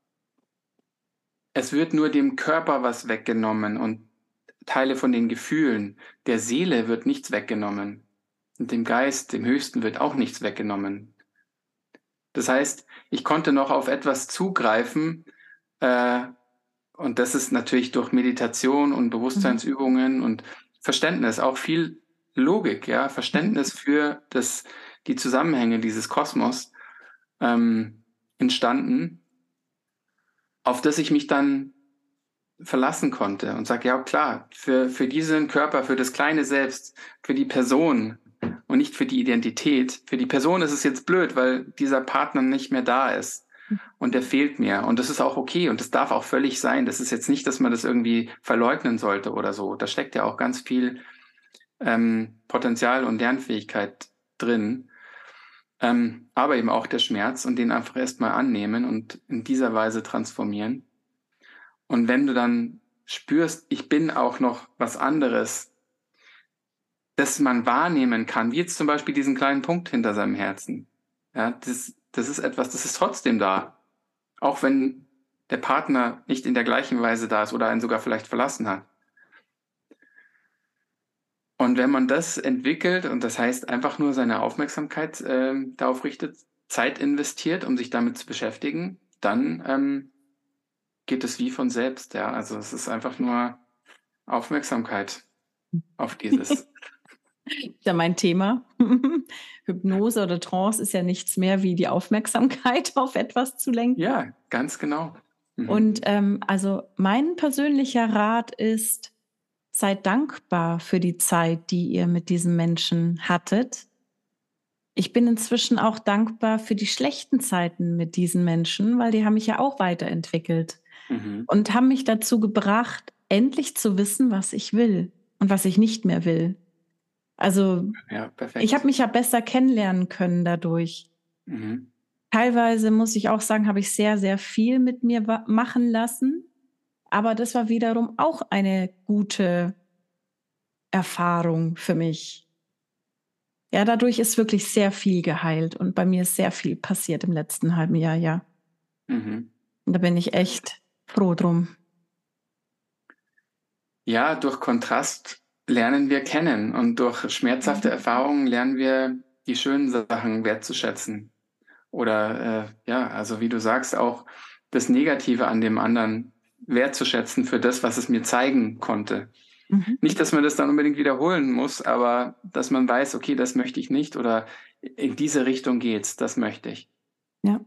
es wird nur dem Körper was weggenommen und Teile von den Gefühlen. Der Seele wird nichts weggenommen. Und dem Geist, dem Höchsten, wird auch nichts weggenommen. Das heißt, ich konnte noch auf etwas zugreifen, äh, und das ist natürlich durch Meditation und Bewusstseinsübungen und Verständnis, auch viel Logik, ja, Verständnis für das, die Zusammenhänge dieses Kosmos ähm, entstanden, auf das ich mich dann verlassen konnte und sage, ja klar, für, für diesen Körper, für das kleine Selbst, für die Person und nicht für die Identität. Für die Person ist es jetzt blöd, weil dieser Partner nicht mehr da ist und der fehlt mir und das ist auch okay und das darf auch völlig sein. Das ist jetzt nicht, dass man das irgendwie verleugnen sollte oder so. Da steckt ja auch ganz viel ähm, Potenzial und Lernfähigkeit drin. Ähm, aber eben auch der Schmerz und den einfach erstmal annehmen und in dieser Weise transformieren. Und wenn du dann spürst, ich bin auch noch was anderes, das man wahrnehmen kann, wie jetzt zum Beispiel diesen kleinen Punkt hinter seinem Herzen. Ja, das, das ist etwas, das ist trotzdem da. Auch wenn der Partner nicht in der gleichen Weise da ist oder einen sogar vielleicht verlassen hat. Und wenn man das entwickelt, und das heißt einfach nur seine Aufmerksamkeit äh, darauf richtet, Zeit investiert, um sich damit zu beschäftigen, dann ähm, geht es wie von selbst. Ja, also es ist einfach nur Aufmerksamkeit auf dieses. Ist ja mein Thema. Hypnose oder Trance ist ja nichts mehr wie die Aufmerksamkeit auf etwas zu lenken. Ja, ganz genau. Mhm. Und ähm, also mein persönlicher Rat ist, seid dankbar für die Zeit, die ihr mit diesem Menschen hattet. Ich bin inzwischen auch dankbar für die schlechten Zeiten mit diesen Menschen, weil die haben mich ja auch weiterentwickelt Mhm. und haben mich dazu gebracht, endlich zu wissen, was ich will und was ich nicht mehr will. Also Ja, perfekt. ich habe mich ja besser kennenlernen können dadurch. Mhm. Teilweise, muss ich auch sagen, habe ich sehr, sehr viel mit mir wa- machen lassen. Aber das war wiederum auch eine gute Erfahrung für mich. Ja, dadurch ist wirklich sehr viel geheilt und bei mir ist sehr viel passiert im letzten halben Jahr, ja. Mhm. Und da bin ich echt froh drum. Ja, durch Kontrast lernen wir kennen und durch schmerzhafte Erfahrungen lernen wir die schönen Sachen wertzuschätzen. Oder äh, ja, also wie du sagst, auch das Negative an dem anderen wertzuschätzen für das, was es mir zeigen konnte. Mhm. Nicht, dass man das dann unbedingt wiederholen muss, aber dass man weiß, okay, das möchte ich nicht oder in diese Richtung geht's, das möchte ich. Ja.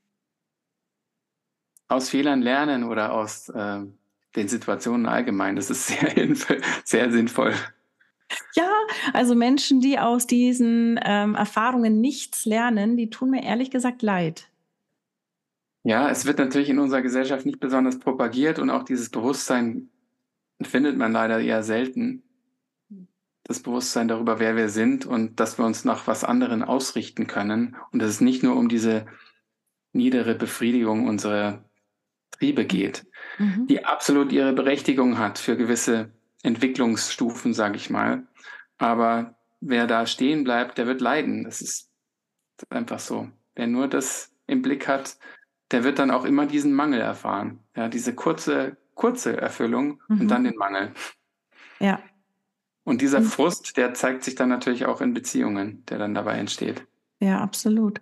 Aus Fehlern lernen oder aus äh, den Situationen allgemein, das ist sehr, hilf- sehr sinnvoll. Ja, also Menschen, die aus diesen ähm, Erfahrungen nichts lernen, die tun mir ehrlich gesagt leid. Ja, es wird natürlich in unserer Gesellschaft nicht besonders propagiert und auch dieses Bewusstsein findet man leider eher selten. Das Bewusstsein darüber, wer wir sind und dass wir uns nach was anderem ausrichten können und dass es nicht nur um diese niedere Befriedigung unserer Triebe geht, Mhm. die absolut ihre Berechtigung hat für gewisse Entwicklungsstufen, sage ich mal. Aber wer da stehen bleibt, der wird leiden. Das ist einfach so. Wer nur das im Blick hat, der wird dann auch immer diesen Mangel erfahren. Ja, diese kurze, kurze Erfüllung Mhm. und dann den Mangel. Ja. Und dieser Und- Frust, der zeigt sich dann natürlich auch in Beziehungen, der dann dabei entsteht. Ja, absolut.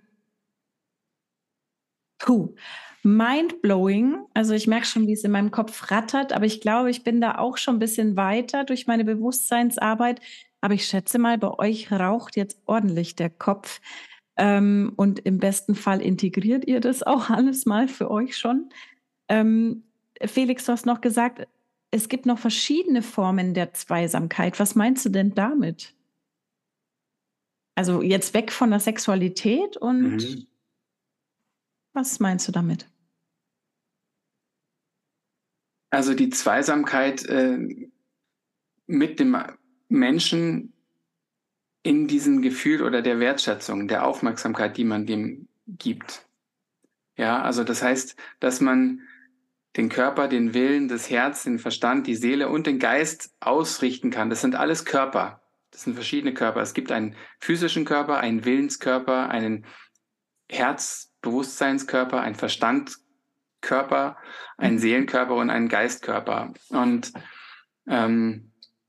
Puh. Mind-blowing. Also ich merke schon, wie es in meinem Kopf rattert, aber ich glaube, ich bin da auch schon ein bisschen weiter durch meine Bewusstseinsarbeit. Aber ich schätze mal, bei euch raucht jetzt ordentlich der Kopf. Ähm, und im besten Fall integriert ihr das auch alles mal für euch schon. Ähm, Felix, du hast noch gesagt, es gibt noch verschiedene Formen der Zweisamkeit. Was meinst du denn damit? Also jetzt weg von der Sexualität und Mhm. was meinst du damit? Also die Zweisamkeit äh, mit dem Menschen in diesem Gefühl oder der Wertschätzung, der Aufmerksamkeit, die man dem gibt. Ja, also das heißt, dass man den Körper, den Willen, das Herz, den Verstand, die Seele und den Geist ausrichten kann. Das sind alles Körper. Das sind verschiedene Körper. Es gibt einen physischen Körper, einen Willenskörper, einen Herzbewusstseinskörper, einen Verstandkörper, einen Seelenkörper und einen Geistkörper. Und ähm,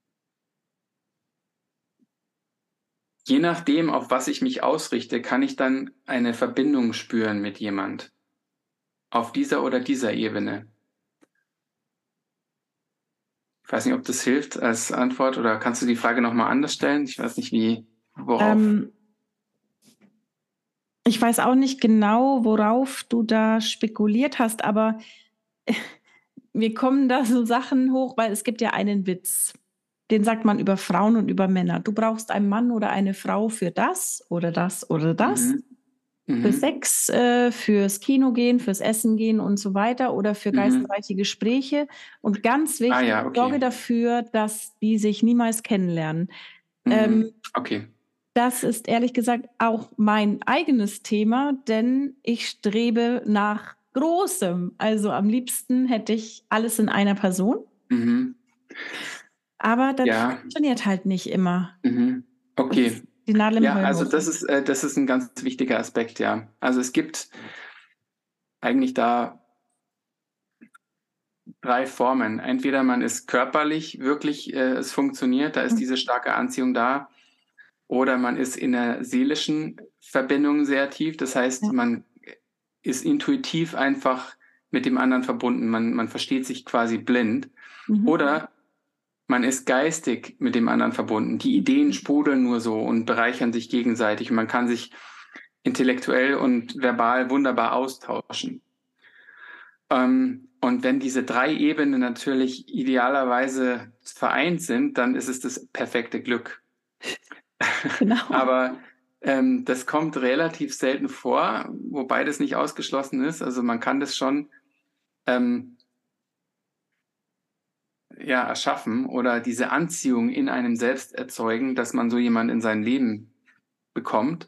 je nachdem, auf was ich mich ausrichte, kann ich dann eine Verbindung spüren mit jemand. Auf dieser oder dieser Ebene. Ich weiß nicht, ob das hilft als Antwort oder kannst du die Frage nochmal anders stellen? Ich weiß nicht, wie, worauf. Ähm, ich weiß auch nicht genau, worauf du da spekuliert hast, aber mir kommen da so Sachen hoch, weil es gibt ja einen Witz. Den sagt man über Frauen und über Männer. Du brauchst einen Mann oder eine Frau für das oder das oder das. Mhm. Mhm. Für Sex, äh, fürs Kino gehen, fürs Essen gehen und so weiter oder für Mhm. geistreiche Gespräche. Und ganz wichtig, Ah ja, okay. sorge dafür, dass die sich niemals kennenlernen. Mhm. Ähm, Okay. Das ist ehrlich gesagt auch mein eigenes Thema, denn ich strebe nach Großem. Also am liebsten hätte ich alles in einer Person, Mhm. aber das Ja. funktioniert halt nicht immer. Mhm. Das Okay. ist die Nadel im Ja, also Heuhaufen. das ist, äh, das ist ein ganz wichtiger Aspekt, ja. Also es gibt eigentlich da drei Formen. Entweder man ist körperlich wirklich, äh, es funktioniert, da ist Mhm. diese starke Anziehung da. Oder man ist in einer seelischen Verbindung sehr tief. Das heißt, Ja. man ist intuitiv einfach mit dem anderen verbunden. Man, man versteht sich quasi blind. Mhm. Oder man ist geistig mit dem anderen verbunden. Die Ideen sprudeln nur so und bereichern sich gegenseitig. Und man kann sich intellektuell und verbal wunderbar austauschen. Ähm, und wenn diese drei Ebenen natürlich idealerweise vereint sind, dann ist es das perfekte Glück. Genau. Aber ähm, das kommt relativ selten vor, wobei das nicht ausgeschlossen ist. Also man kann das schon ähm, ja, erschaffen oder diese Anziehung in einem selbst erzeugen, dass man so jemanden in sein Leben bekommt.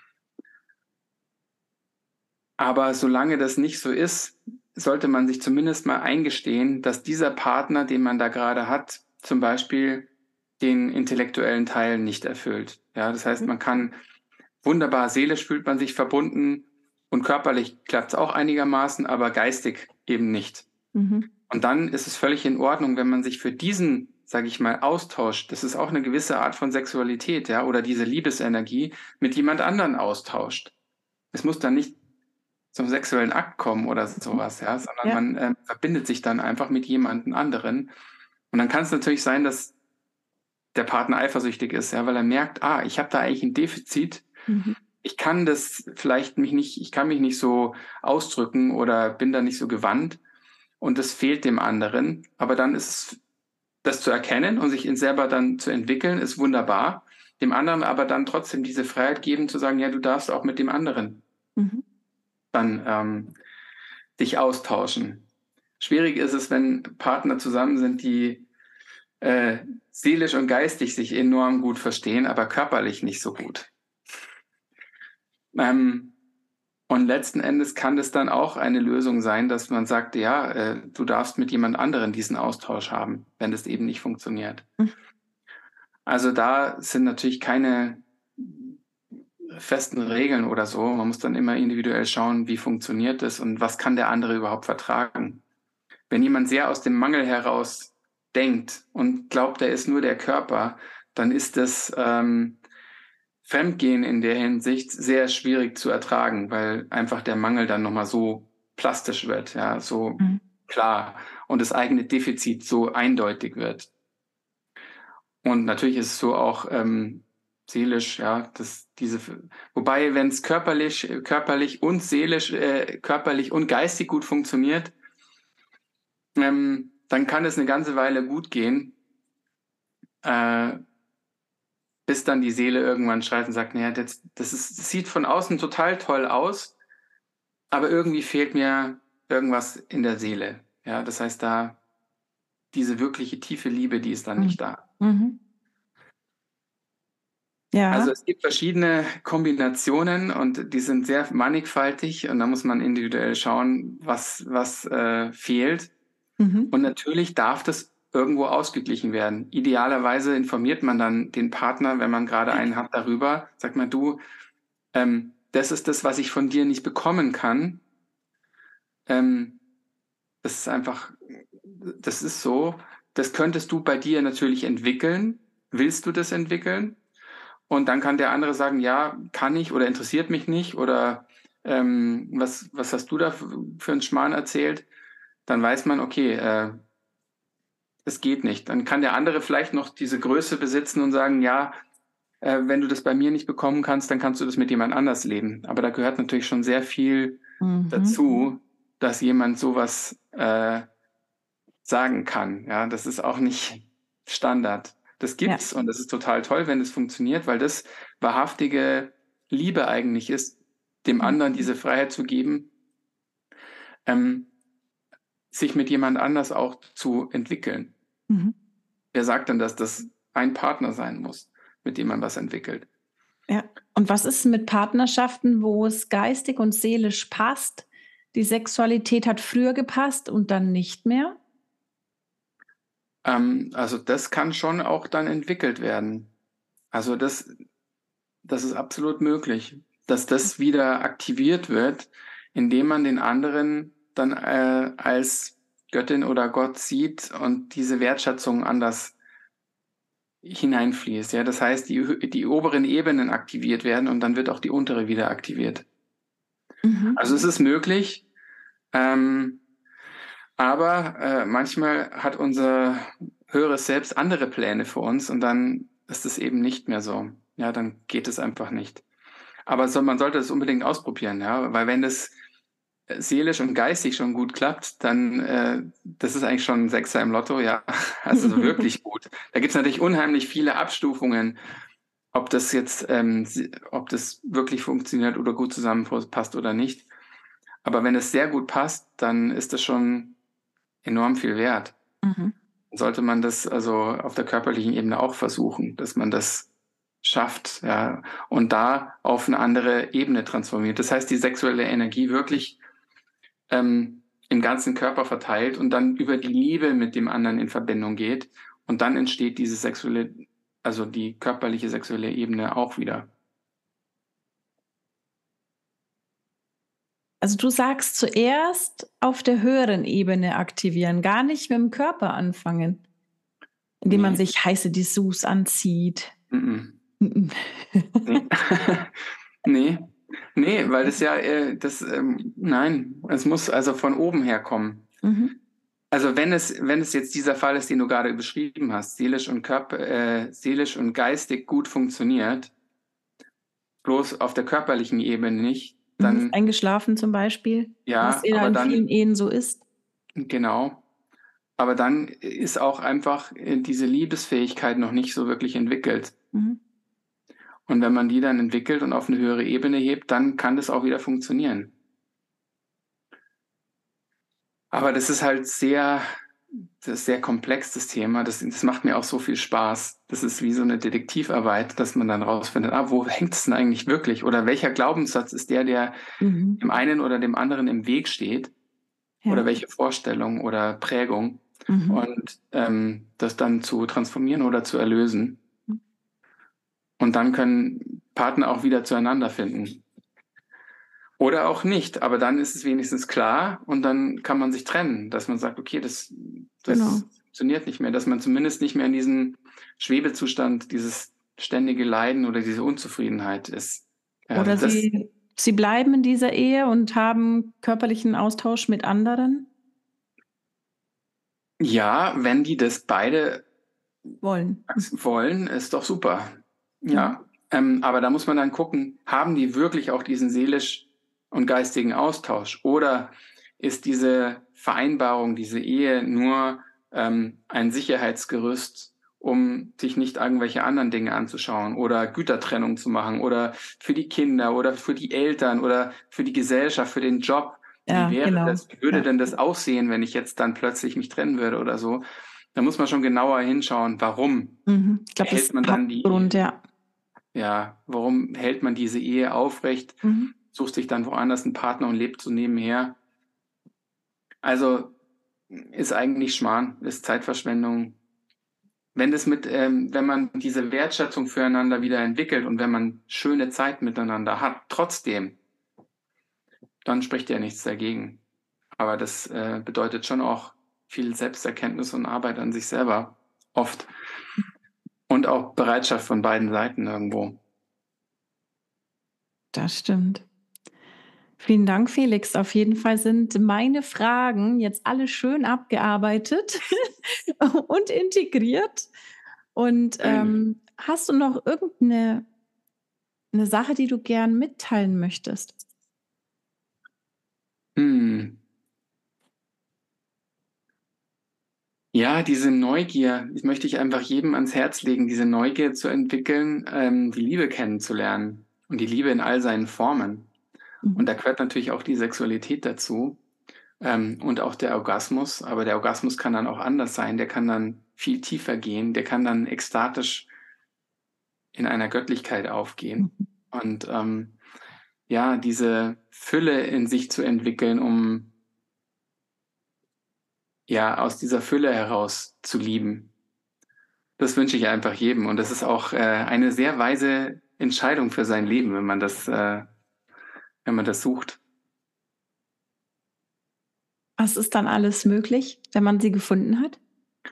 Aber solange das nicht so ist, sollte man sich zumindest mal eingestehen, dass dieser Partner, den man da gerade hat, zum Beispiel den intellektuellen Teil nicht erfüllt. Ja, das heißt, man kann wunderbar, seelisch fühlt man sich verbunden und körperlich klappt es auch einigermaßen, aber geistig eben nicht. Mhm. Und dann ist es völlig in Ordnung, wenn man sich für diesen, sage ich mal, austauscht. Das ist auch eine gewisse Art von Sexualität, ja, oder diese Liebesenergie mit jemand anderen austauscht. Es muss dann nicht zum sexuellen Akt kommen oder sowas, ja, sondern Ja. man äh, verbindet sich dann einfach mit jemandem anderen. Und dann kann es natürlich sein, dass der Partner eifersüchtig ist, ja, weil er merkt, ah, ich habe da eigentlich ein Defizit. Mhm. Ich kann das vielleicht mich nicht, ich kann mich nicht so ausdrücken oder bin da nicht so gewandt und das fehlt dem anderen. Aber dann ist es, das zu erkennen und sich in selber dann zu entwickeln, ist wunderbar. Dem anderen aber dann trotzdem diese Freiheit geben, zu sagen, ja, du darfst auch mit dem anderen Mhm. dann ähm, dich austauschen. Schwierig ist es, wenn Partner zusammen sind, die äh, seelisch und geistig sich enorm gut verstehen, aber körperlich nicht so gut. Ähm, und letzten Endes kann das dann auch eine Lösung sein, dass man sagt, ja, äh, du darfst mit jemand anderem diesen Austausch haben, wenn das eben nicht funktioniert. Mhm. Also da sind natürlich keine festen Regeln oder so. Man muss dann immer individuell schauen, wie funktioniert das und was kann der andere überhaupt vertragen. Wenn jemand sehr aus dem Mangel heraus denkt und glaubt, er ist nur der Körper, dann ist das ähm, Fremdgehen in der Hinsicht sehr schwierig zu ertragen, weil einfach der Mangel dann nochmal so plastisch wird, ja, so Mhm. klar und das eigene Defizit so eindeutig wird. Und natürlich ist es so auch ähm, seelisch, ja, dass diese, wobei, wenn es körperlich, körperlich und seelisch, äh, körperlich und geistig gut funktioniert, ähm, dann kann es eine ganze Weile gut gehen, äh, bis dann die Seele irgendwann schreit und sagt, naja, das, das, ist, das sieht von außen total toll aus, aber irgendwie fehlt mir irgendwas in der Seele. Ja, das heißt, da diese wirkliche tiefe Liebe, die ist dann Mhm. nicht da. Mhm. Ja. Also es gibt verschiedene Kombinationen und die sind sehr mannigfaltig und da muss man individuell schauen, was, was äh, fehlt. Mhm. Und natürlich darf das irgendwo ausgeglichen werden. Idealerweise informiert man dann den Partner, wenn man gerade einen hat, darüber. Sagt man, du, ähm, das ist das, was ich von dir nicht bekommen kann. Ähm, das ist einfach, das ist so. Das könntest du bei dir natürlich entwickeln. Willst du das entwickeln? Und dann kann der andere sagen, ja, kann ich oder interessiert mich nicht oder ähm, was, was hast du da für, für einen Schmarrn erzählt? Dann weiß man, okay, äh, es geht nicht. Dann kann der andere vielleicht noch diese Größe besitzen und sagen, ja, äh, wenn du das bei mir nicht bekommen kannst, dann kannst du das mit jemand anders leben. Aber da gehört natürlich schon sehr viel Mhm. dazu, dass jemand sowas äh, sagen kann. Ja, das ist auch nicht Standard. Das gibt's und das ist total toll, wenn es funktioniert, weil das wahrhaftige Liebe eigentlich ist, dem Mhm. anderen diese Freiheit zu geben, ähm, sich mit jemand anders auch zu entwickeln. Mhm. Wer sagt denn, dass das ein Partner sein muss, mit dem man was entwickelt? Ja. Und was ist mit Partnerschaften, wo es geistig und seelisch passt? Die Sexualität hat früher gepasst und dann nicht mehr? Ähm, also das kann schon auch dann entwickelt werden. Also das, das ist absolut möglich, dass das wieder aktiviert wird, indem man den anderen dann äh, als Göttin oder Gott sieht und diese Wertschätzung anders hineinfließt. Ja, das heißt, die, die oberen Ebenen aktiviert werden und dann wird auch die untere wieder aktiviert. Mhm. Also es ist möglich, ähm, aber äh, manchmal hat unser höheres Selbst andere Pläne für uns und dann ist es eben nicht mehr so. Ja, dann geht es einfach nicht. Aber so, man sollte es unbedingt ausprobieren, ja, weil wenn das seelisch und geistig schon gut klappt, dann äh, das ist eigentlich schon ein Sechser im Lotto, ja, also so wirklich gut. Da gibt es natürlich unheimlich viele Abstufungen, ob das jetzt, ähm, si- ob das wirklich funktioniert oder gut zusammenpasst oder nicht. Aber wenn es sehr gut passt, dann ist das schon enorm viel wert. Mhm. Sollte man das also auf der körperlichen Ebene auch versuchen, dass man das schafft, ja, und da auf eine andere Ebene transformiert. Das heißt, die sexuelle Energie wirklich ähm, im ganzen Körper verteilt und dann über die Liebe mit dem anderen in Verbindung geht. Und dann entsteht diese sexuelle, also die körperliche sexuelle Ebene auch wieder. Also du sagst zuerst auf der höheren Ebene aktivieren, gar nicht mit dem Körper anfangen, indem man Nee. sich heiße Dessous anzieht. Mm-mm. Mhm. Nee. Nee. Nee, weil das ja, äh, das, ähm, nein, es muss also von oben her kommen. Mhm. Also wenn es, wenn es jetzt dieser Fall ist, den du gerade beschrieben hast, seelisch und Körper, äh, seelisch und geistig gut funktioniert, bloß auf der körperlichen Ebene nicht, Mhm. dann Eingeschlafen zum Beispiel, was ja, ja aber in dann, vielen Ehen so ist. genau, aber dann ist auch einfach äh, diese Liebesfähigkeit noch nicht so wirklich entwickelt. Mhm. Und wenn man die dann entwickelt und auf eine höhere Ebene hebt, dann kann das auch wieder funktionieren. Aber das ist halt sehr, das ist sehr komplex, das Thema. Das, das macht mir auch so viel Spaß. Das ist wie so eine Detektivarbeit, dass man dann rausfindet, ah, wo hängt es denn eigentlich wirklich? Oder welcher Glaubenssatz ist der, der Mhm. dem einen oder dem anderen im Weg steht? Ja. Oder welche Vorstellung oder Prägung? Mhm. Und ähm, das dann zu transformieren oder zu erlösen. Und dann können Partner auch wieder zueinander finden. Oder auch nicht, aber dann ist es wenigstens klar und dann kann man sich trennen, dass man sagt, okay, das, das Genau. funktioniert nicht mehr, dass man zumindest nicht mehr in diesem Schwebezustand, dieses ständige Leiden oder diese Unzufriedenheit ist. Ja, Oder das, sie, sie bleiben in dieser Ehe und haben körperlichen Austausch mit anderen? ja, wenn die das beide Wollen. wollen, ist doch super. Ja, ähm, aber da muss man dann gucken, haben die wirklich auch diesen seelisch und geistigen Austausch oder ist diese Vereinbarung, diese Ehe nur ähm, ein Sicherheitsgerüst, um sich nicht irgendwelche anderen Dinge anzuschauen oder Gütertrennung zu machen oder für die Kinder oder für die Eltern oder für die Gesellschaft, für den Job. Ja, Wie wäre genau. das, wie würde Ja. denn das aussehen, wenn ich jetzt dann plötzlich mich trennen würde oder so? da muss man schon genauer hinschauen, warum Mhm. Ich glaube, das hält ist man der dann die Hauptgrund, Ehe, ja. ja, warum hält man diese Ehe aufrecht, Mhm. sucht sich dann woanders einen Partner und lebt so nebenher. Also ist eigentlich Schmarrn, ist Zeitverschwendung. Wenn das mit, ähm, wenn man diese Wertschätzung füreinander wieder entwickelt und wenn man schöne Zeit miteinander hat, trotzdem, dann spricht ja nichts dagegen. Aber das äh, bedeutet schon auch viel Selbsterkenntnis und Arbeit an sich selber, oft. Und auch Bereitschaft von beiden Seiten irgendwo. Das stimmt. Vielen Dank, Felix. Auf jeden Fall sind meine Fragen jetzt alle schön abgearbeitet und integriert. Und Schön. ähm, hast du noch irgendeine eine Sache, die du gern mitteilen möchtest? Hm. Ja, diese Neugier, ich möchte ich einfach jedem ans Herz legen, diese Neugier zu entwickeln, ähm, die Liebe kennenzulernen und die Liebe in all seinen Formen. Und Mhm. da gehört natürlich auch die Sexualität dazu, ähm, und auch der Orgasmus. Aber der Orgasmus kann dann auch anders sein, der kann dann viel tiefer gehen, der kann dann ekstatisch in einer Göttlichkeit aufgehen. Mhm. Und ähm, ja, diese Fülle in sich zu entwickeln, um ja aus dieser Fülle heraus zu lieben. Das wünsche ich einfach jedem. Und das ist auch äh, eine sehr weise Entscheidung für sein Leben, wenn man das, äh, wenn man das sucht. Was ist dann alles möglich, wenn man sie gefunden hat?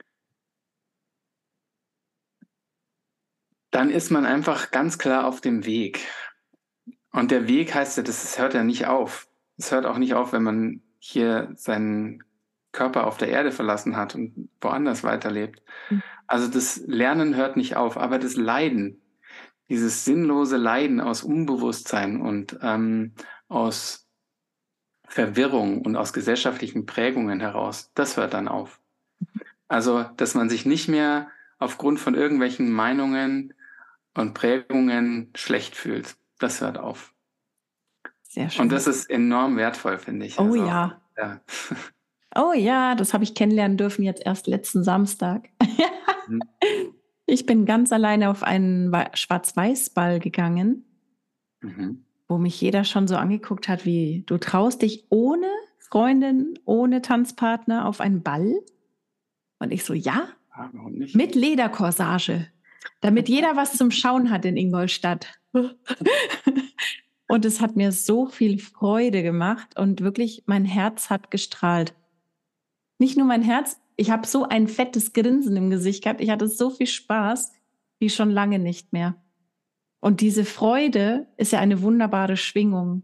Dann ist man einfach ganz klar auf dem Weg. Und der Weg heißt ja, das es hört ja nicht auf. Es hört auch nicht auf, wenn man hier seinen Körper auf der Erde verlassen hat und woanders weiterlebt. Mhm. Also das Lernen hört nicht auf, aber das Leiden, dieses sinnlose Leiden aus Unbewusstsein und ähm, aus Verwirrung und aus gesellschaftlichen Prägungen heraus, das hört dann auf. Also, dass man sich nicht mehr aufgrund von irgendwelchen Meinungen und Prägungen schlecht fühlt, das hört auf. Sehr schön. Und das ist enorm wertvoll, finde ich. Oh Also, ja. ja. Oh ja, das habe ich kennenlernen dürfen jetzt erst letzten Samstag. Mhm. Ich bin ganz alleine auf einen Wa- Schwarz-Weiß-Ball gegangen, Mhm. wo mich jeder schon so angeguckt hat, wie du traust dich ohne Freundin, ohne Tanzpartner auf einen Ball? Und ich so, ja, Ah, warum nicht? mit Lederkorsage, damit jeder was zum Schauen hat in Ingolstadt. Und es hat mir so viel Freude gemacht und wirklich mein Herz hat gestrahlt. Nicht nur mein Herz, ich habe so ein fettes Grinsen im Gesicht gehabt. Ich hatte so viel Spaß wie schon lange nicht mehr. Und diese Freude ist ja eine wunderbare Schwingung.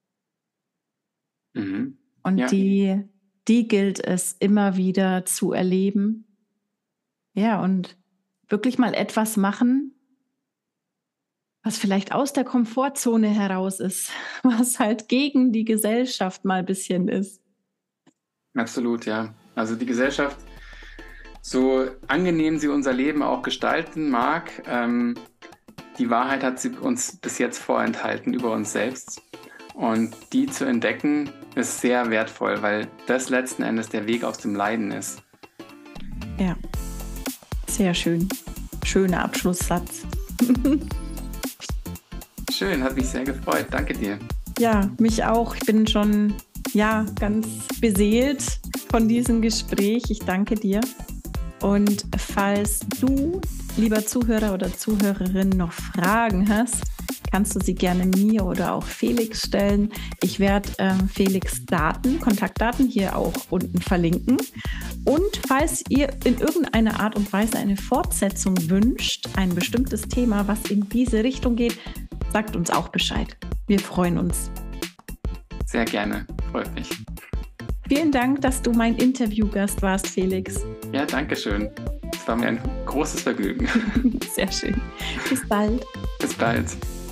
Mhm. Und Ja. die, die gilt es immer wieder zu erleben. Ja, und wirklich mal etwas machen, was vielleicht aus der Komfortzone heraus ist, was halt gegen die Gesellschaft mal ein bisschen ist. Absolut, ja. Also die Gesellschaft, so angenehm sie unser Leben auch gestalten mag, ähm, die Wahrheit hat sie uns bis jetzt vorenthalten über uns selbst. Und die zu entdecken, ist sehr wertvoll, weil das letzten Endes der Weg aus dem Leiden ist. Ja, sehr schön. Schöner Abschlusssatz. Schön, hat mich sehr gefreut. Danke dir. Ja, mich auch. Ich bin schon ja, ganz beseelt von diesem Gespräch. Ich danke dir. Und falls du, lieber Zuhörer oder Zuhörerin, noch Fragen hast, kannst du sie gerne mir oder auch Felix stellen. Ich werde ähm, Felix Daten, Kontaktdaten hier auch unten verlinken. Und falls ihr in irgendeiner Art und Weise eine Fortsetzung wünscht, ein bestimmtes Thema, was in diese Richtung geht, sagt uns auch Bescheid. Wir freuen uns. Sehr gerne, freut mich. Vielen Dank, dass du mein Interviewgast warst, Felix. Ja, danke schön. Es war mir ein großes Vergnügen. Sehr schön. Bis bald. Bis bald.